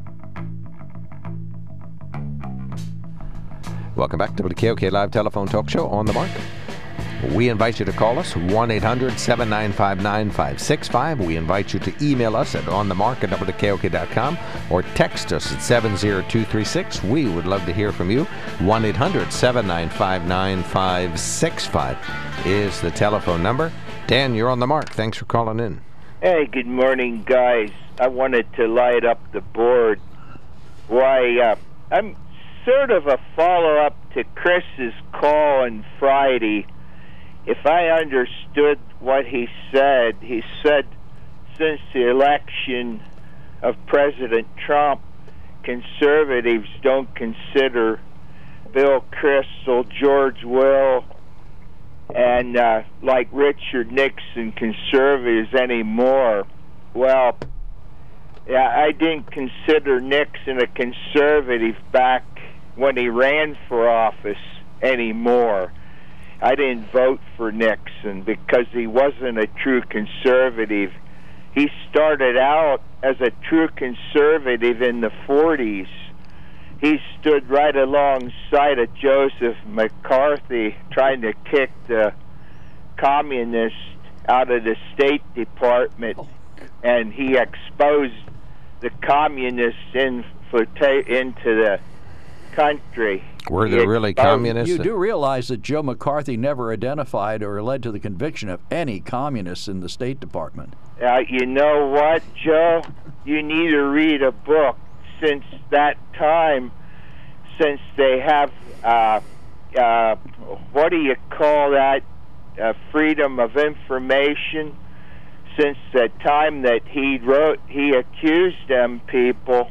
Welcome back to W K O K Live Telephone Talk Show on the Mark. We invite you to call us, one eight hundred seven nine five nine five six five. We invite you to email us at onthemark at W K O K dot com or text us at seven zero two three six. We would love to hear from you. one eight hundred seven nine five nine five six five is the telephone number. Dan, you're on the Mark. Thanks for calling in.
Hey, good morning, guys. I wanted to light up the board. Why, uh, I'm sort of a follow-up to Chris's call on Friday. If I understood what he said, he said since the election of President Trump, conservatives don't consider Bill Kristol, George Will, and uh, like Richard Nixon conservatives anymore. Well, yeah, I didn't consider Nixon a conservative back when he ran for office anymore. I didn't vote for Nixon because he wasn't a true conservative. He started out as a true conservative in the forties. He stood right alongside of Joseph McCarthy trying to kick the communists out of the State Department, and he exposed the communists infiltrate into the country.
Were there really communists?
You do realize that Joe McCarthy never identified or led to the conviction of any communists in the State Department.
Uh, you know what, Joe? You need to read a book. Since that time, since they have, uh, uh, what do you call that, uh, freedom of information, since the time that he wrote, he accused them people,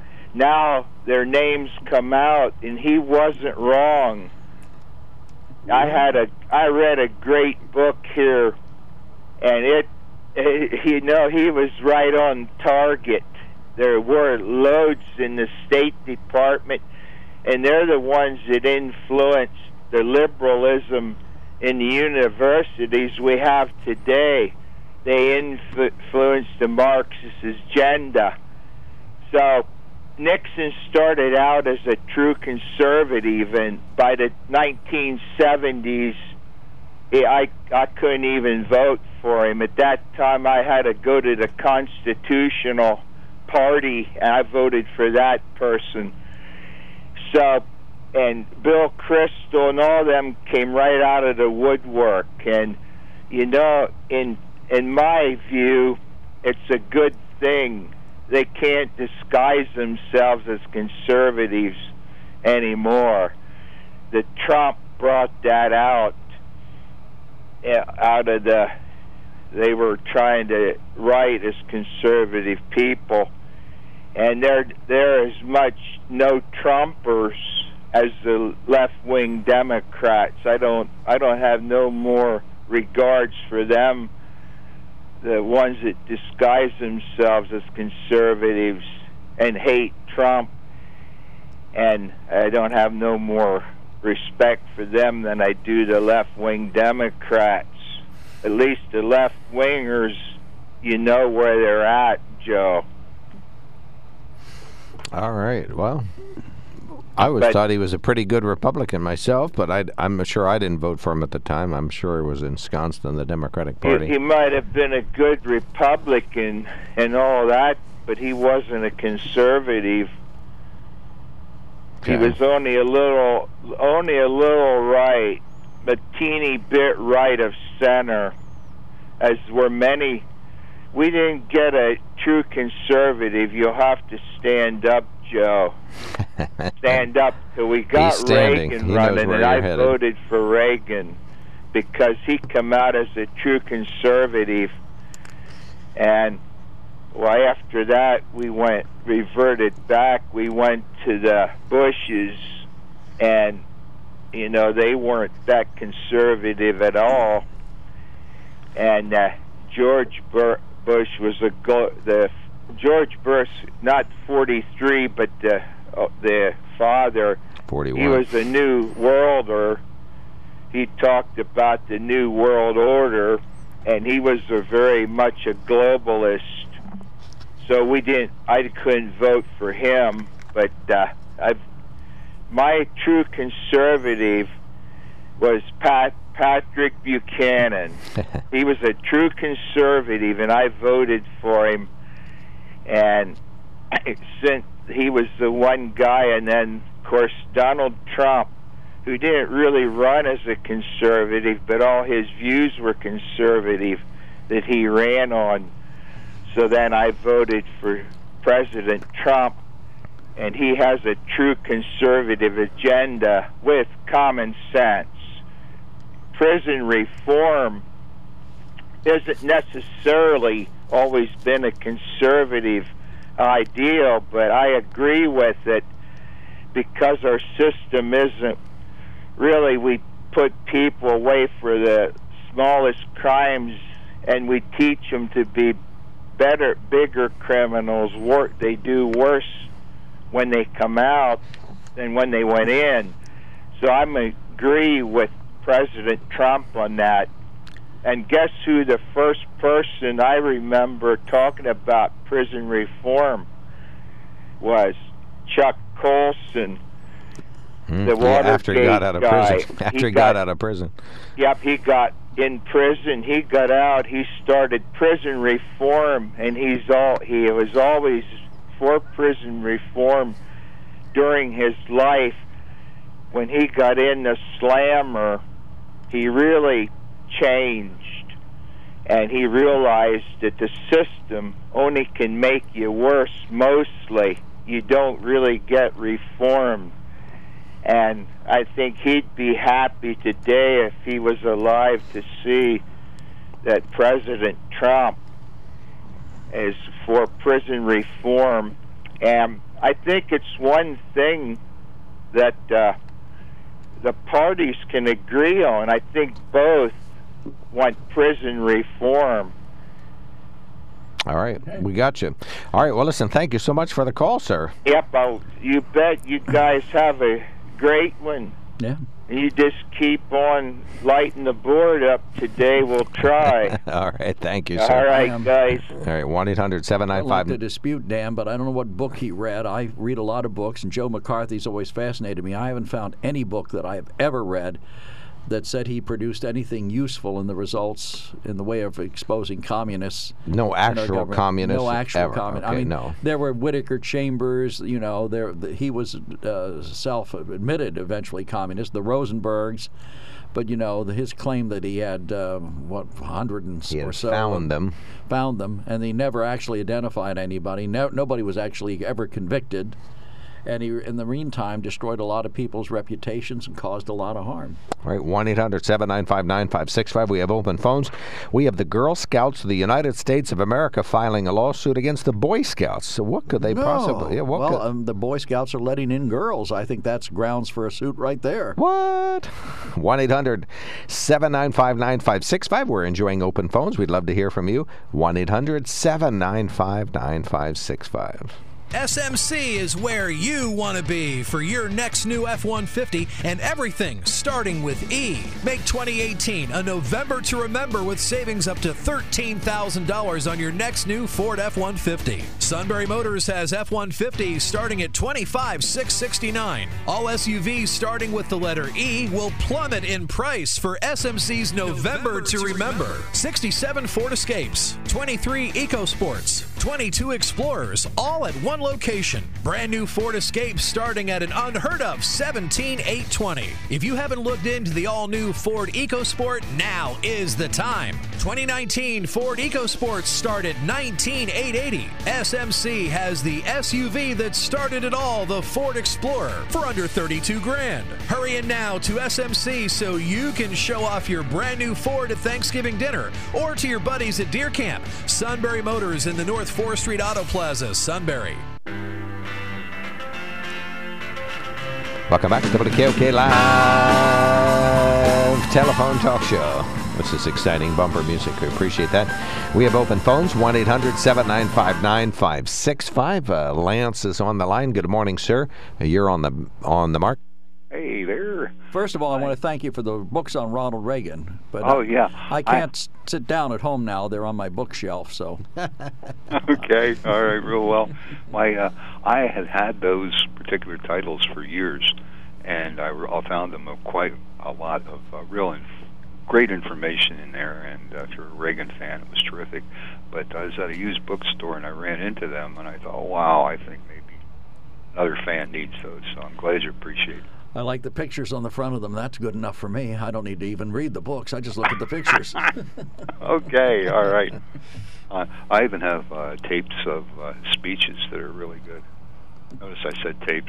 now their names come out, and he wasn't wrong. I had a, I read a great book here, and it you know, he was right on target. There were loads in the State Department, and they're the ones that influenced the liberalism in the universities we have today. They influenced the Marxist agenda. So Nixon started out as a true conservative, and by the nineteen seventies, I, I couldn't even vote for him. At that time, I had to go to the Constitutional Party, and I voted for that person. So, and Bill Kristol and all them came right out of the woodwork. And, you know, in in my view, it's a good thing. They can't disguise themselves as conservatives anymore. The Trump brought that out, out of the, they were trying to write as conservative people. And they're, they're as much no Trumpers as the left-wing Democrats. I don't, I don't have no more regards for them, the ones that disguise themselves as conservatives and hate Trump. And I don't have no more respect for them than I do the left-wing Democrats. At least the left-wingers, you know where they're at, Joe.
All right. Well, I always
But-
thought he was a pretty good Republican myself, but I, I'm sure I didn't vote for him at the time. I'm sure he was ensconced in the Democratic
He,
Party.
he might have been a good Republican and all that, but he wasn't a conservative. He
Okay.
was only a little, only a little right, a teeny bit right of center, as were many. We didn't get a true conservative. You'll have to stand up, Joe. Stand up till we got
He's standing.
Reagan
He knows
running,
where
and I
you're headed.
voted for Reagan because he come out as a true conservative. And well, after that, we went reverted back. We went to the Bushes, and you know they weren't that conservative at all. And uh, George Bur- Bush was a go- the George Bush, not forty-three, but the uh, the father.
forty-one.
He was a new worlder. He talked about the new world order, and he was a very much a globalist. So we didn't. I couldn't vote for him, but uh, I've, my true conservative was Pat Patrick Buchanan. He was a true conservative, and I voted for him. And since he was the one guy, and then of course Donald Trump, who didn't really run as a conservative, but all his views were conservative that he ran on. So then I voted for President Trump, and he has a true conservative agenda with common sense. Prison reform isn't necessarily always been a conservative ideal, but I agree with it because our system isn't really, we put people away for the smallest crimes, and we teach them to be better, bigger criminals. Work, they do worse when they come out than when they went in. So I agree with President Trump on that. And guess who the first person I remember talking about prison reform was? Chuck Colson,
Hmm.
the
Yeah, after he got
Watergate
out of
guy.
prison. After
He
he got
got-
out of prison.
Yep, he got in prison. He got out. He started prison reform, and he's all he was always for prison reform during his life. When he got in the slammer, he really changed, and he realized that the system only can make you worse. Mostly, you don't really get reformed. And I think he'd be happy today if he was alive to see that President Trump is for prison reform. And I think it's one thing that uh, the parties can agree on. I think both want prison reform.
All right, we got you. All right, well, listen, thank you so much for the call, sir.
Yep, oh, you bet you guys have a great one.
Yeah.
You just keep on lighting the board up today. We'll try.
All right, thank you, sir.
All right,
Um,
guys.
All right, one eight hundred seven
I
nine
don't like
five.
to dispute Dan, but I don't know what book he read. I read a lot of books, and Joe McCarthy's always fascinated me. I haven't found any book that I have ever read that said he produced anything useful in the results in the way of exposing communists.
No
in our
actual
government.
communists
No actual
ever.
communists.
Okay,
I mean,
no.
there were Whittaker Chambers. You know, there the, he was uh, self-admitted eventually communist. The Rosenbergs. But, you know, the, his claim that he had, uh, what, one hundred and
He
or
had
so.
found them.
Found them, and he never actually identified anybody. No, nobody was actually ever convicted. And he, in the meantime, destroyed a lot of people's reputations and caused a lot of harm.
All right, one eight hundred seven nine five nine five six five. We have open phones. We have the Girl Scouts of the United States of America filing a lawsuit against the Boy Scouts. So what could they
no.
possibly... Yeah, what
well,
could,
um, the Boy Scouts are letting in girls. I think that's grounds for a suit right there.
What? one eight hundred seven nine five nine five six five. We're enjoying open phones. We'd love to hear from you. one eight hundred seven nine five nine five six five.
S M C is where you want to be for your next new F one fifty, and everything starting with E. Make twenty eighteen a November to remember with savings up to thirteen thousand dollars on your next new Ford F one fifty. Sunbury Motors has F one fifty starting at twenty-five thousand six hundred sixty-nine dollars. All S U Vs starting with the letter E will plummet in price for S M C's November, November to, to remember. remember. sixty-seven Ford Escapes, twenty-three EcoSports, twenty-two Explorers, all at one location. Brand new Ford Escape starting at an unheard of seventeen thousand eight hundred twenty dollars. If you haven't looked into the all-new Ford EcoSport, now is the time. twenty nineteen Ford EcoSports start at nineteen thousand eight hundred eighty dollars. S M C has the S U V that started it all, the Ford Explorer, for under thirty-two grand. Hurry in now to S M C so you can show off your brand new Ford at Thanksgiving dinner or to your buddies at Deer Camp. Sunbury Motors in the North fourth Street Auto Plaza, Sunbury.
Welcome back to W K O K Live Telephone Talk Show. What's this exciting bumper music? We appreciate that. We have open phones, one eight hundred seven nine five nine five six five. Uh, Lance is on the line. Good morning, sir. You're on the on the mark.
Hey there.
First of all, I want to thank you for the books on Ronald Reagan. But
oh,
I,
yeah.
I can't I, sit down at home now. They're on my bookshelf, so.
Okay, all right, real well. My, uh, I had had those particular titles for years, and I, I found them of quite a lot of uh, real inf- great information in there, and uh, if you're a Reagan fan, it was terrific. But I was at a used bookstore, and I ran into them, and I thought, wow, I think maybe another fan needs those, so I'm glad you appreciate it.
I like the pictures on the front of them. That's good enough for me. I don't need to even read the books. I just look at the pictures.
Okay, all right. Uh, I even have uh, tapes of uh, speeches that are really good. Notice I said tapes.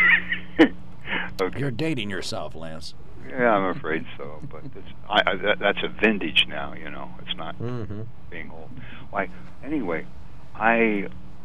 Okay.
You're dating yourself, Lance.
Yeah, I'm afraid so. But it's, I, I, that, that's a vintage now, you know. It's not
Mm-hmm.
being old. Why? Anyway, I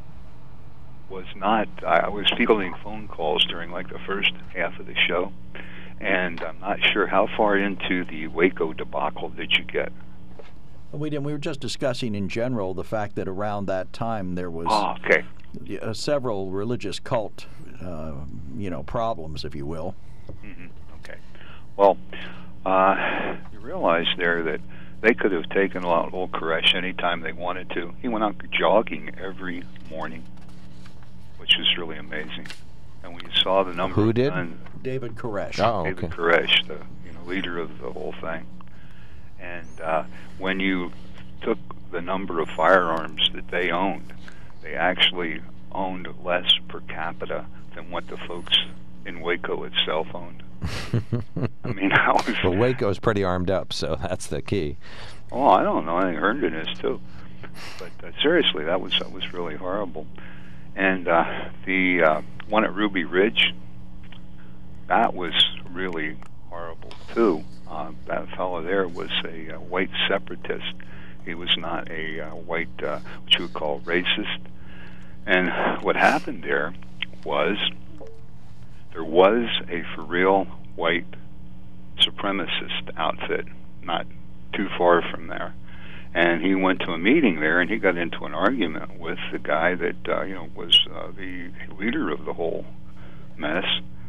was not, I was fielding phone calls during like the first half of the show, and I'm not sure how far into the Waco debacle did you get.
We didn't. We were just discussing in general the fact that around that time there was
Oh, okay.
uh, several religious cult, uh, you know, problems, if you will.
Mm-hmm. Okay. Well, uh, you realize there that they could have taken out old Koresh anytime they wanted to. He went out jogging every morning, which was really amazing. And we saw the number
Who
of
did?
guns.
David Koresh.
Oh,
David
okay.
Koresh, the you know leader of the whole thing. And uh, when you took the number of firearms that they owned, they actually owned less per capita than what the folks in Waco itself owned. I mean, I was...
Well, Waco's pretty armed up, so that's the key.
Oh, I don't know. I think Herndon is too. But uh, seriously, that was that was really horrible. And uh, the uh, one at Ruby Ridge, that was really horrible too. Uh, that fellow there was a uh, white separatist. He was not a uh, white, uh, what you would call racist. And what happened there was there was a for real white supremacist outfit not too far from there. And he went to a meeting there, and he got into an argument with the guy that uh, you know was uh, the leader of the whole mess.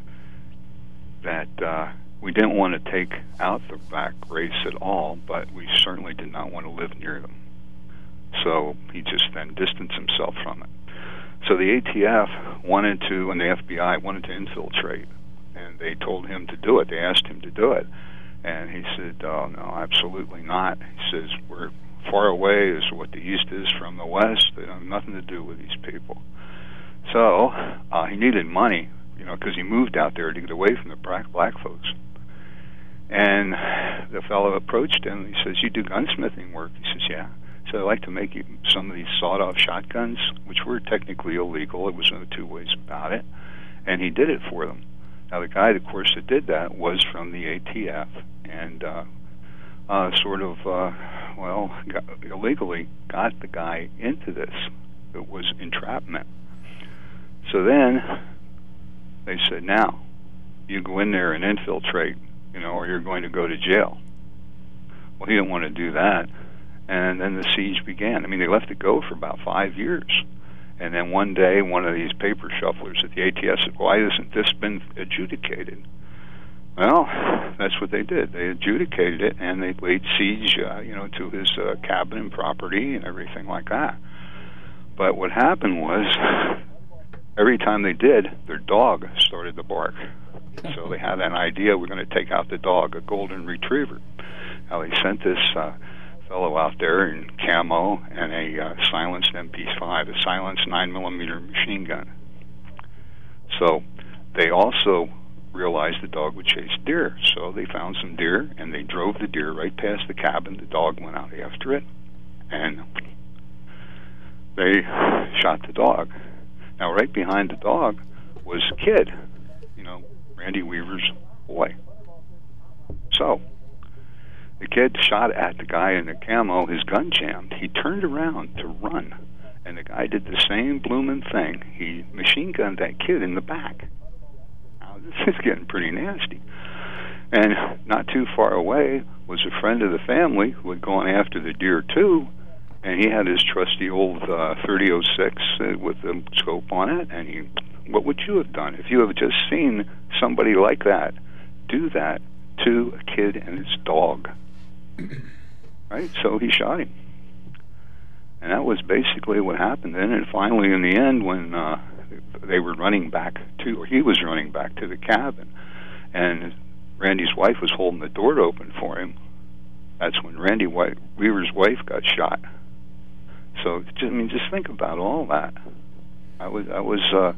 That uh, we didn't want to take out the black race at all, but we certainly did not want to live near them. So he just then distanced himself from it. So the A T F wanted to, and the F B I wanted to infiltrate, and they told him to do it. They asked him to do it, and he said, "Oh no, absolutely not." He says, "We're far away as what the East is from the West. They have nothing to do with these people." So uh, he needed money, you know, because he moved out there to get away from the black, black folks. And the fellow approached him. He says, "You do gunsmithing work?" He says, "Yeah." So I'd like to make you some of these sawed-off shotguns, which were technically illegal. There was no two ways about it. And he did it for them. Now, the guy, of course, that did that was from the A T F, and uh, uh, sort of, uh, well, got, illegally got the guy into this. It was entrapment. So then they said, now, you go in there and infiltrate, you know, or you're going to go to jail. Well, he didn't want to do that. And then the siege began. I mean, they left it go for about five years. And then one day, one of these paper shufflers at the A T F said, "Why hasn't this been adjudicated?" Well, that's what they did. They adjudicated it, and they laid siege, uh, you know, to his uh, cabin and property and everything like that. But what happened was, every time they did, their dog started to bark. So they had an idea, we're going to take out the dog, a golden retriever. Now, they sent this uh, fellow out there in camo and a uh, silenced M P five, a silenced nine millimeter machine gun. So they also realized the dog would chase deer. So they found some deer, and they drove the deer right past the cabin. The dog went out after it, and they shot the dog. Now, right behind the dog was a kid, you know, Randy Weaver's boy. So the kid shot at the guy in the camo, his gun jammed. He turned around to run, and the guy did the same bloomin' thing. He machine gunned that kid in the back. Now, this is getting pretty nasty. And not too far away was a friend of the family who had gone after the deer, too, and he had his trusty old uh, thirty oh six uh, with the scope on it, and he, what would you have done if you have just seen somebody like that do that to a kid and his dog? Right? So he shot him. And that was basically what happened then. And finally, in the end, when uh, they were running back to, or he was running back to the cabin, and Randy's wife was holding the door open for him, that's when Randy White, Weaver's wife got shot. So, just, I mean, just think about all that. That was, that was uh,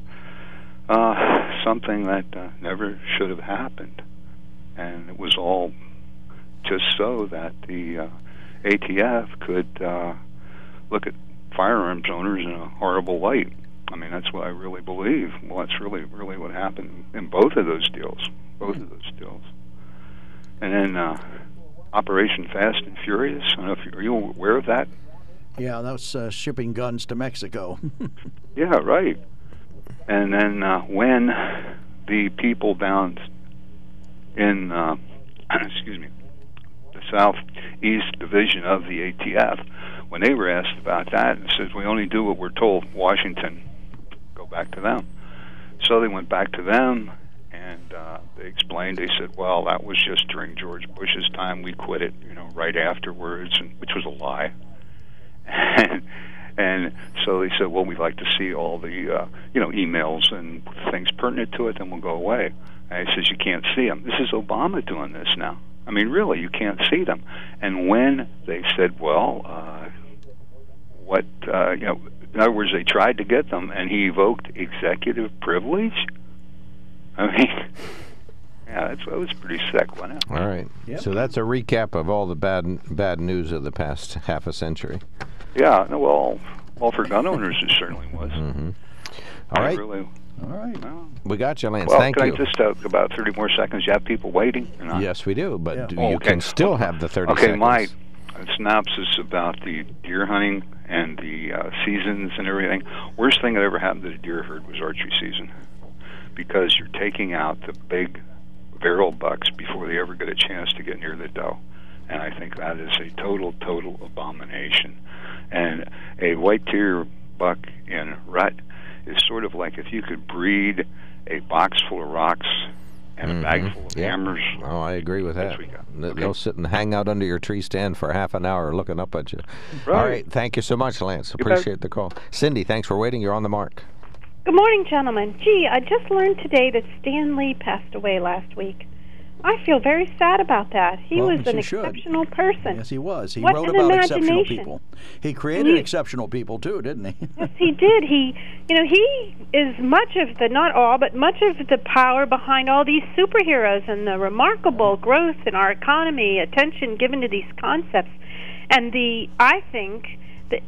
uh, something that uh, never should have happened. And it was all just so that the uh, A T F could uh, look at firearms owners in a horrible light. I mean, that's what I really believe. Well, that's really, really what happened in both of those deals. Both of those deals. And then uh, Operation Fast and Furious. I don't know if you, are you aware of that?
Yeah, that was uh, shipping guns to Mexico.
Yeah, right. And then uh, when the people down in, uh, excuse me, the Southeast Division of the A T F, when they were asked about that, it says, we only do what we're told. Washington, go back to them. So they went back to them, and uh, they explained, they said, well, that was just during George Bush's time. We quit it, you know, right afterwards, and, which was a lie. And, and so they said, well, we'd like to see all the, uh, you know, emails and things pertinent to it, then we'll go away. And he says, you can't see them. This is Obama doing this now. I mean, really, you can't see them. And when they said, well, uh, what, uh, you know, in other words, they tried to get them, and he evoked executive privilege? I mean, yeah, that's, that was pretty sick, wasn't it?
All right.
Yep.
So that's a recap of all the bad bad news of the past half a century.
Yeah, no, well, well, for gun owners, it certainly was.
Mm-hmm. All right.
Really,
All right.
well,
We got you, Lance.
well,
Thank
can
you.
I just uh, about thirty more seconds? You have people waiting? Or not?
Yes, we do, but
Yeah.
do-
Oh,
you
okay.
can still have the thirty
Okay,
seconds.
my synopsis about the deer hunting and the uh, seasons and everything. Worst thing that ever happened to the deer herd was archery season, because you're taking out the big barrel bucks before they ever get a chance to get near the doe. And I think that is a total, total abomination. And a white-tailed buck in rut is sort of like if you could breed a box full of rocks and
mm-hmm.
a bag full of
yeah.
hammers.
Oh, I agree with that. They'll
Okay.
sit and hang out under your tree stand for half an hour looking up at you.
Right.
All right. Thank you so much, Lance.
You bet.
Appreciate the call. Cindy, thanks for waiting. You're on the mark.
Good morning, gentlemen. Gee, I just learned today that Stan Lee passed away last week. I feel very sad about that. He
Well,
was an
you should.
exceptional person.
Yes, he was. He
What
wrote
an
about exceptional
imagination.
people. He created
He-
exceptional people too, didn't he?
Yes, he did. He, you know, he is much of the, not all, but much of the power behind all these superheroes and the remarkable growth in our economy, attention given to these concepts. And the, I think that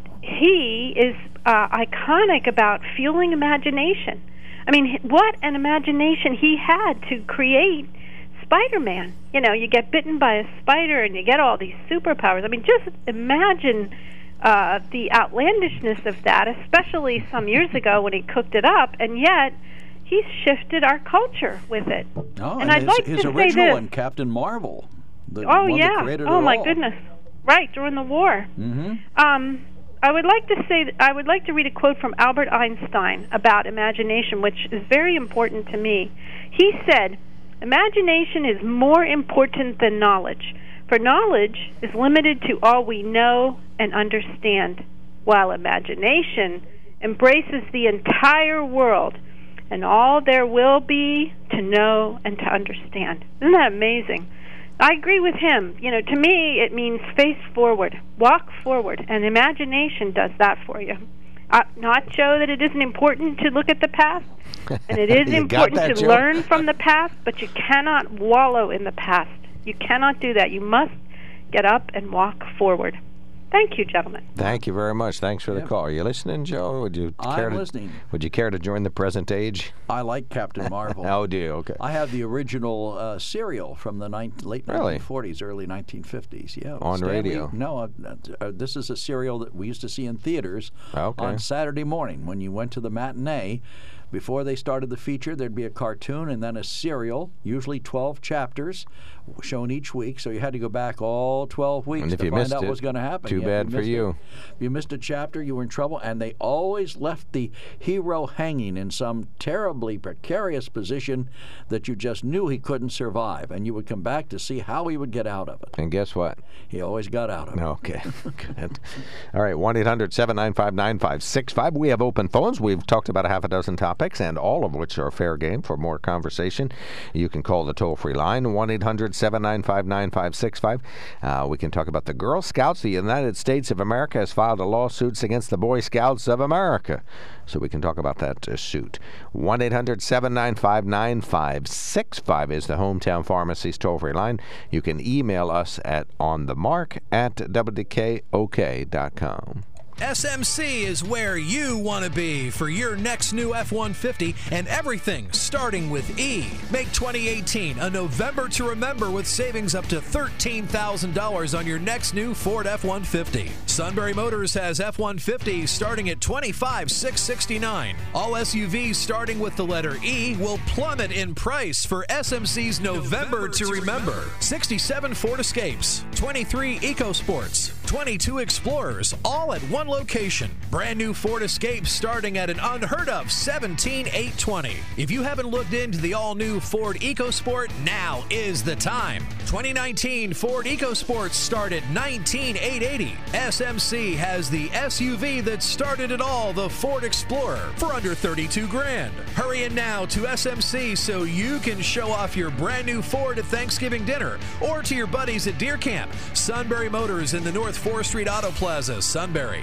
he is uh, iconic about fueling imagination. I mean, what an imagination he had to create Spider-Man. You know, you get bitten by a spider and you get all these superpowers. I mean, just imagine uh, the outlandishness of that, especially some years ago when he cooked it up, and yet he's shifted our culture with it.
Oh,
and
and
I'd
his,
like
his
to say
original
this.
one, Captain Marvel. The
Oh,
one
yeah.
That created
Oh,
it
my
all.
goodness. Right, during the war.
Mm-hmm.
Um, I would like to say I would like to read a quote from Albert Einstein about imagination, which is very important to me. He said, "Imagination is more important than knowledge, for knowledge is limited to all we know and understand, while imagination embraces the entire world and all there will be to know and to understand." Isn't that amazing? I agree with him. You know, to me, it means face forward, walk forward, and imagination does that for you. Uh, not Joe that it isn't important to look at the past, and it is
You got
important
that,
to
Joe?
learn from the past, but you cannot wallow in the past. You cannot do that. You must get up and walk forward. Thank you, gentlemen.
Thank you very much. Thanks for the
Yep.
call. Are you listening, Joe? Would you care
I'm
to,
listening.
Would you care to join the present age?
I like Captain Marvel.
Oh, do you? Okay.
I have the original uh, serial from the nine, late
Really?
nineteen forties, early nineteen fifties. Yeah,
On
Stan Lee-
radio?
No, uh, uh, this is a serial that we used to see in theaters
Okay.
on Saturday morning when you went to the matinee. Before they started the feature, there'd be a cartoon and then a serial, usually twelve chapters, shown each week. So you had to go back all twelve weeks
And if
to
you
find
missed
out
it,
what was going to happen.
too
Yeah, if
bad for
missed it-
you.
If you missed a chapter, you were in trouble. And they always left the hero hanging in some terribly precarious position that you just knew he couldn't survive. And you would come back to see how he would get out of it.
And guess what?
He always got out of it.
Okay, good. All right, one eight hundred seven nine five nine five six five. We have open phones. We've talked about a half a dozen topics, and all of which are fair game for more conversation. You can call the toll-free line, one eight hundred seven nine five nine five six five. Uh, we can talk about the Girl Scouts. The United States of America has filed a lawsuit against the Boy Scouts of America. So we can talk about that uh, suit. one eight hundred seven nine five nine five six five is the Hometown Pharmacy's toll-free line. You can email us at onthemark at w k o k dot com.
S M C is where you want to be for your next new F one fifty, and everything starting with E. Make twenty eighteen a November to remember with savings up to thirteen thousand dollars on your next new Ford F one fifty. Sunbury Motors has F one fifty starting at twenty-five thousand six hundred sixty-nine dollars. All S U Vs starting with the letter E will plummet in price for S M C's November, November to, to remember. remember. sixty-seven Ford Escapes, twenty-three EcoSports, twenty-two Explorers, all at one location. Brand new Ford Escape starting at an unheard of seventeen thousand eight hundred twenty dollars. If you haven't looked into the all-new Ford EcoSport, now is the time. twenty nineteen Ford EcoSports start at nineteen thousand eight hundred eighty dollars. S M C has the S U V that started it all, the Ford Explorer, for under thirty-two grand. Hurry in now to S M C so you can show off your brand new Ford at Thanksgiving dinner or to your buddies at Deer Camp. Sunbury Motors in the North fourth Street Auto Plaza, Sunbury.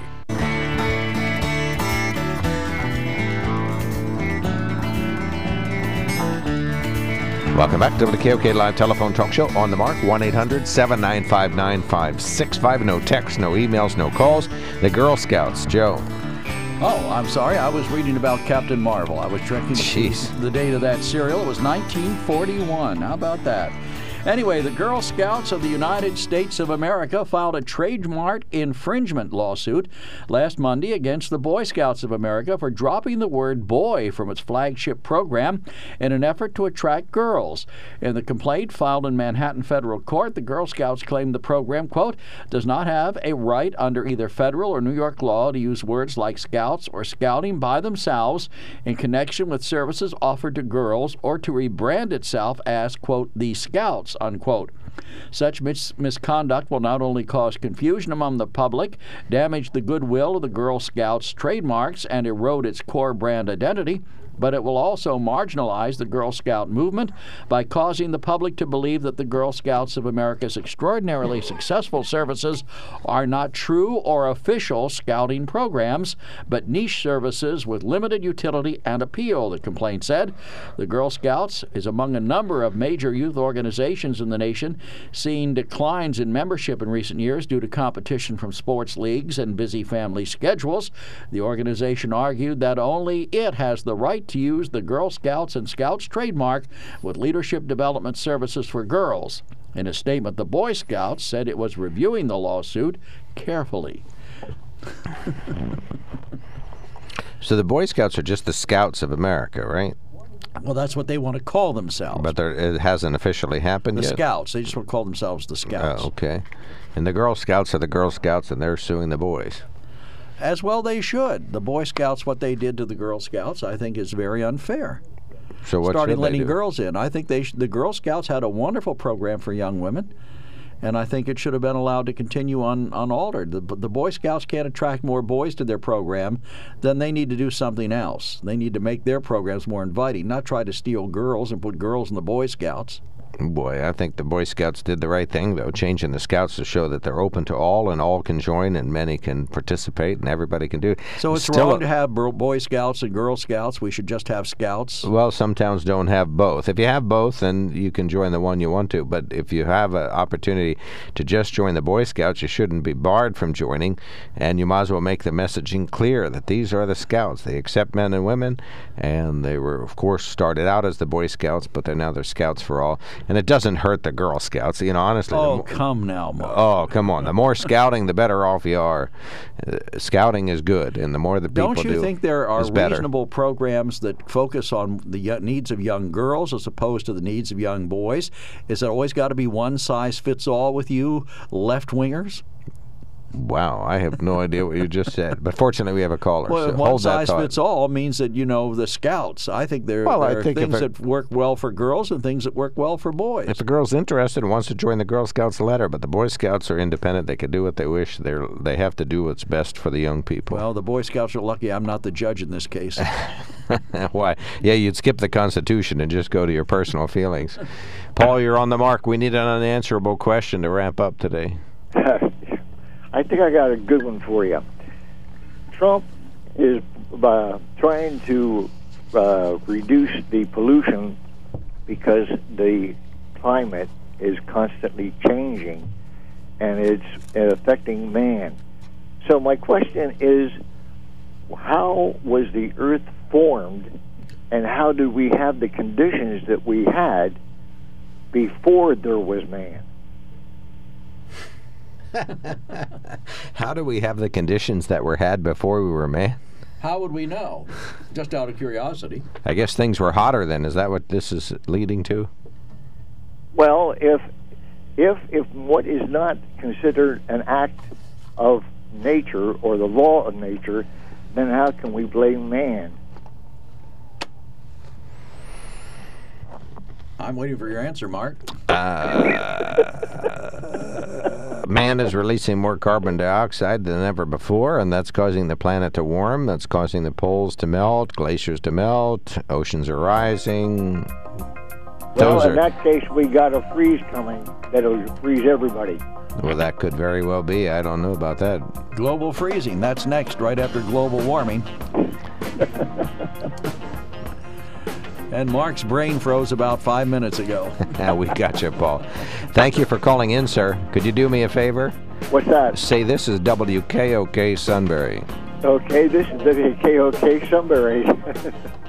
Welcome back to the K O K Live Telephone Talk Show. On the mark, one eight hundred seven nine five nine five six five. No texts, no emails, no calls. The Girl Scouts, Joe.
Oh, I'm sorry. I was reading about Captain Marvel. I was checking
Jeez.
the date of that serial. It was nineteen forty-one. How about that? Anyway, the Girl Scouts of the United States of America filed a trademark infringement lawsuit last Monday against the Boy Scouts of America for dropping the word boy from its flagship program in an effort to attract girls. In the complaint filed in Manhattan federal court, the Girl Scouts claimed the program, quote, does not have a right under either federal or New York law to use words like scouts or scouting by themselves in connection with services offered to girls or to rebrand itself as, quote, the Scouts, unquote. Such mis- misconduct will not only cause confusion among the public, damage the goodwill of the Girl Scouts trademarks, and erode its core brand identity, but it will also marginalize the Girl Scout movement by causing the public to believe that the Girl Scouts of America's extraordinarily successful services are not true or official scouting programs, but niche services with limited utility and appeal, the complaint said. The Girl Scouts is among a number of major youth organizations in the nation, seeing declines in membership in recent years due to competition from sports leagues and busy family schedules. The organization argued that only it has the right to use the Girl Scouts and Scouts trademark with leadership development services for girls. In a statement, the Boy Scouts said it was reviewing the lawsuit carefully.
So the Boy Scouts are just the Scouts of America, right?
Well, that's what they want to call themselves.
But there, it hasn't officially happened
the
yet?
The Scouts. They just want to call themselves the Scouts.
Oh, okay. And the Girl Scouts are the Girl Scouts, and they're suing the boys.
As well they should. The Boy Scouts, what they did to the Girl Scouts, I think is very unfair.
So what
Starting
should
letting
they do?
girls in. I think they sh- the Girl Scouts had a wonderful program for young women, and I think it should have been allowed to continue un- unaltered. The, the Boy Scouts can't attract more boys to their program, then they need to do something else. They need to make their programs more inviting, not try to steal girls and put girls in the Boy Scouts.
Boy, I think the Boy Scouts did the right thing, though, changing the Scouts to show that they're open to all and all can join and many can participate and everybody can do it.
So it's
Still
wrong
a,
to have Boy Scouts and Girl Scouts. We should just have Scouts.
Well, some towns don't have both. If you have both, then you can join the one you want to. But if you have an opportunity to just join the Boy Scouts, you shouldn't be barred from joining. And you might as well make the messaging clear that these are the Scouts. They accept men and women. And they were, of course, started out as the Boy Scouts, but they're now they're Scouts for all. And it doesn't hurt the Girl Scouts, you know, honestly.
Oh,
mo-
come now, Mark.
Oh, come on. The more scouting, the better off you are. Uh, scouting is good, and the more the people do,
Don't you think there are
is better.
reasonable programs that focus on the y- needs of young girls as opposed to the needs of young boys? Is it always got to be one size fits all with you left-wingers?
Wow, I have no idea what you just said. But fortunately, we have a caller.
Well,
so
one
hold that
size
thought.
fits all means that, you know, the Scouts, I think there,
Well, I
there are
think if
things
it-
that work well for girls and things that work well for boys.
If a girl's interested and wants to join the Girl Scouts, let her. But the Boy Scouts are independent. They can do what they wish. They they have to do what's best for the young people.
Well, the Boy Scouts are lucky I'm not the judge in this case.
Why? Yeah, you'd skip the Constitution and just go to your personal feelings. Paul, you're on the mark. We need an unanswerable question to wrap up today.
I think I got a good one for you. Trump is uh, trying to uh, reduce the pollution because the climate is constantly changing and it's affecting man. So my question is, how was the earth formed and how did we have the conditions that we had before there was man?
How do we have the conditions that were had before we were man?
How would we know? Just out of curiosity.
I guess things were hotter then. Is that what this is leading to?
Well, if if if what is not considered an act of nature or the law of nature, then how can we blame man?
I'm waiting for your answer, Mark.
Uh, man is releasing more carbon dioxide than ever before, and that's causing the planet to warm. That's causing the poles to melt, glaciers to melt, oceans are rising.
Well,
Those
in
are,
that case, we got a freeze coming that'll freeze everybody.
well, that could very well be. I don't know about that.
Global freezing. That's next, right after global warming. And Mark's brain froze about five minutes ago.
We got you, Paul. Thank you for calling in, sir. Could you do me a favor?
What's that?
Say this is W K O K Sunbury.
Okay, this is W K O K Sunbury.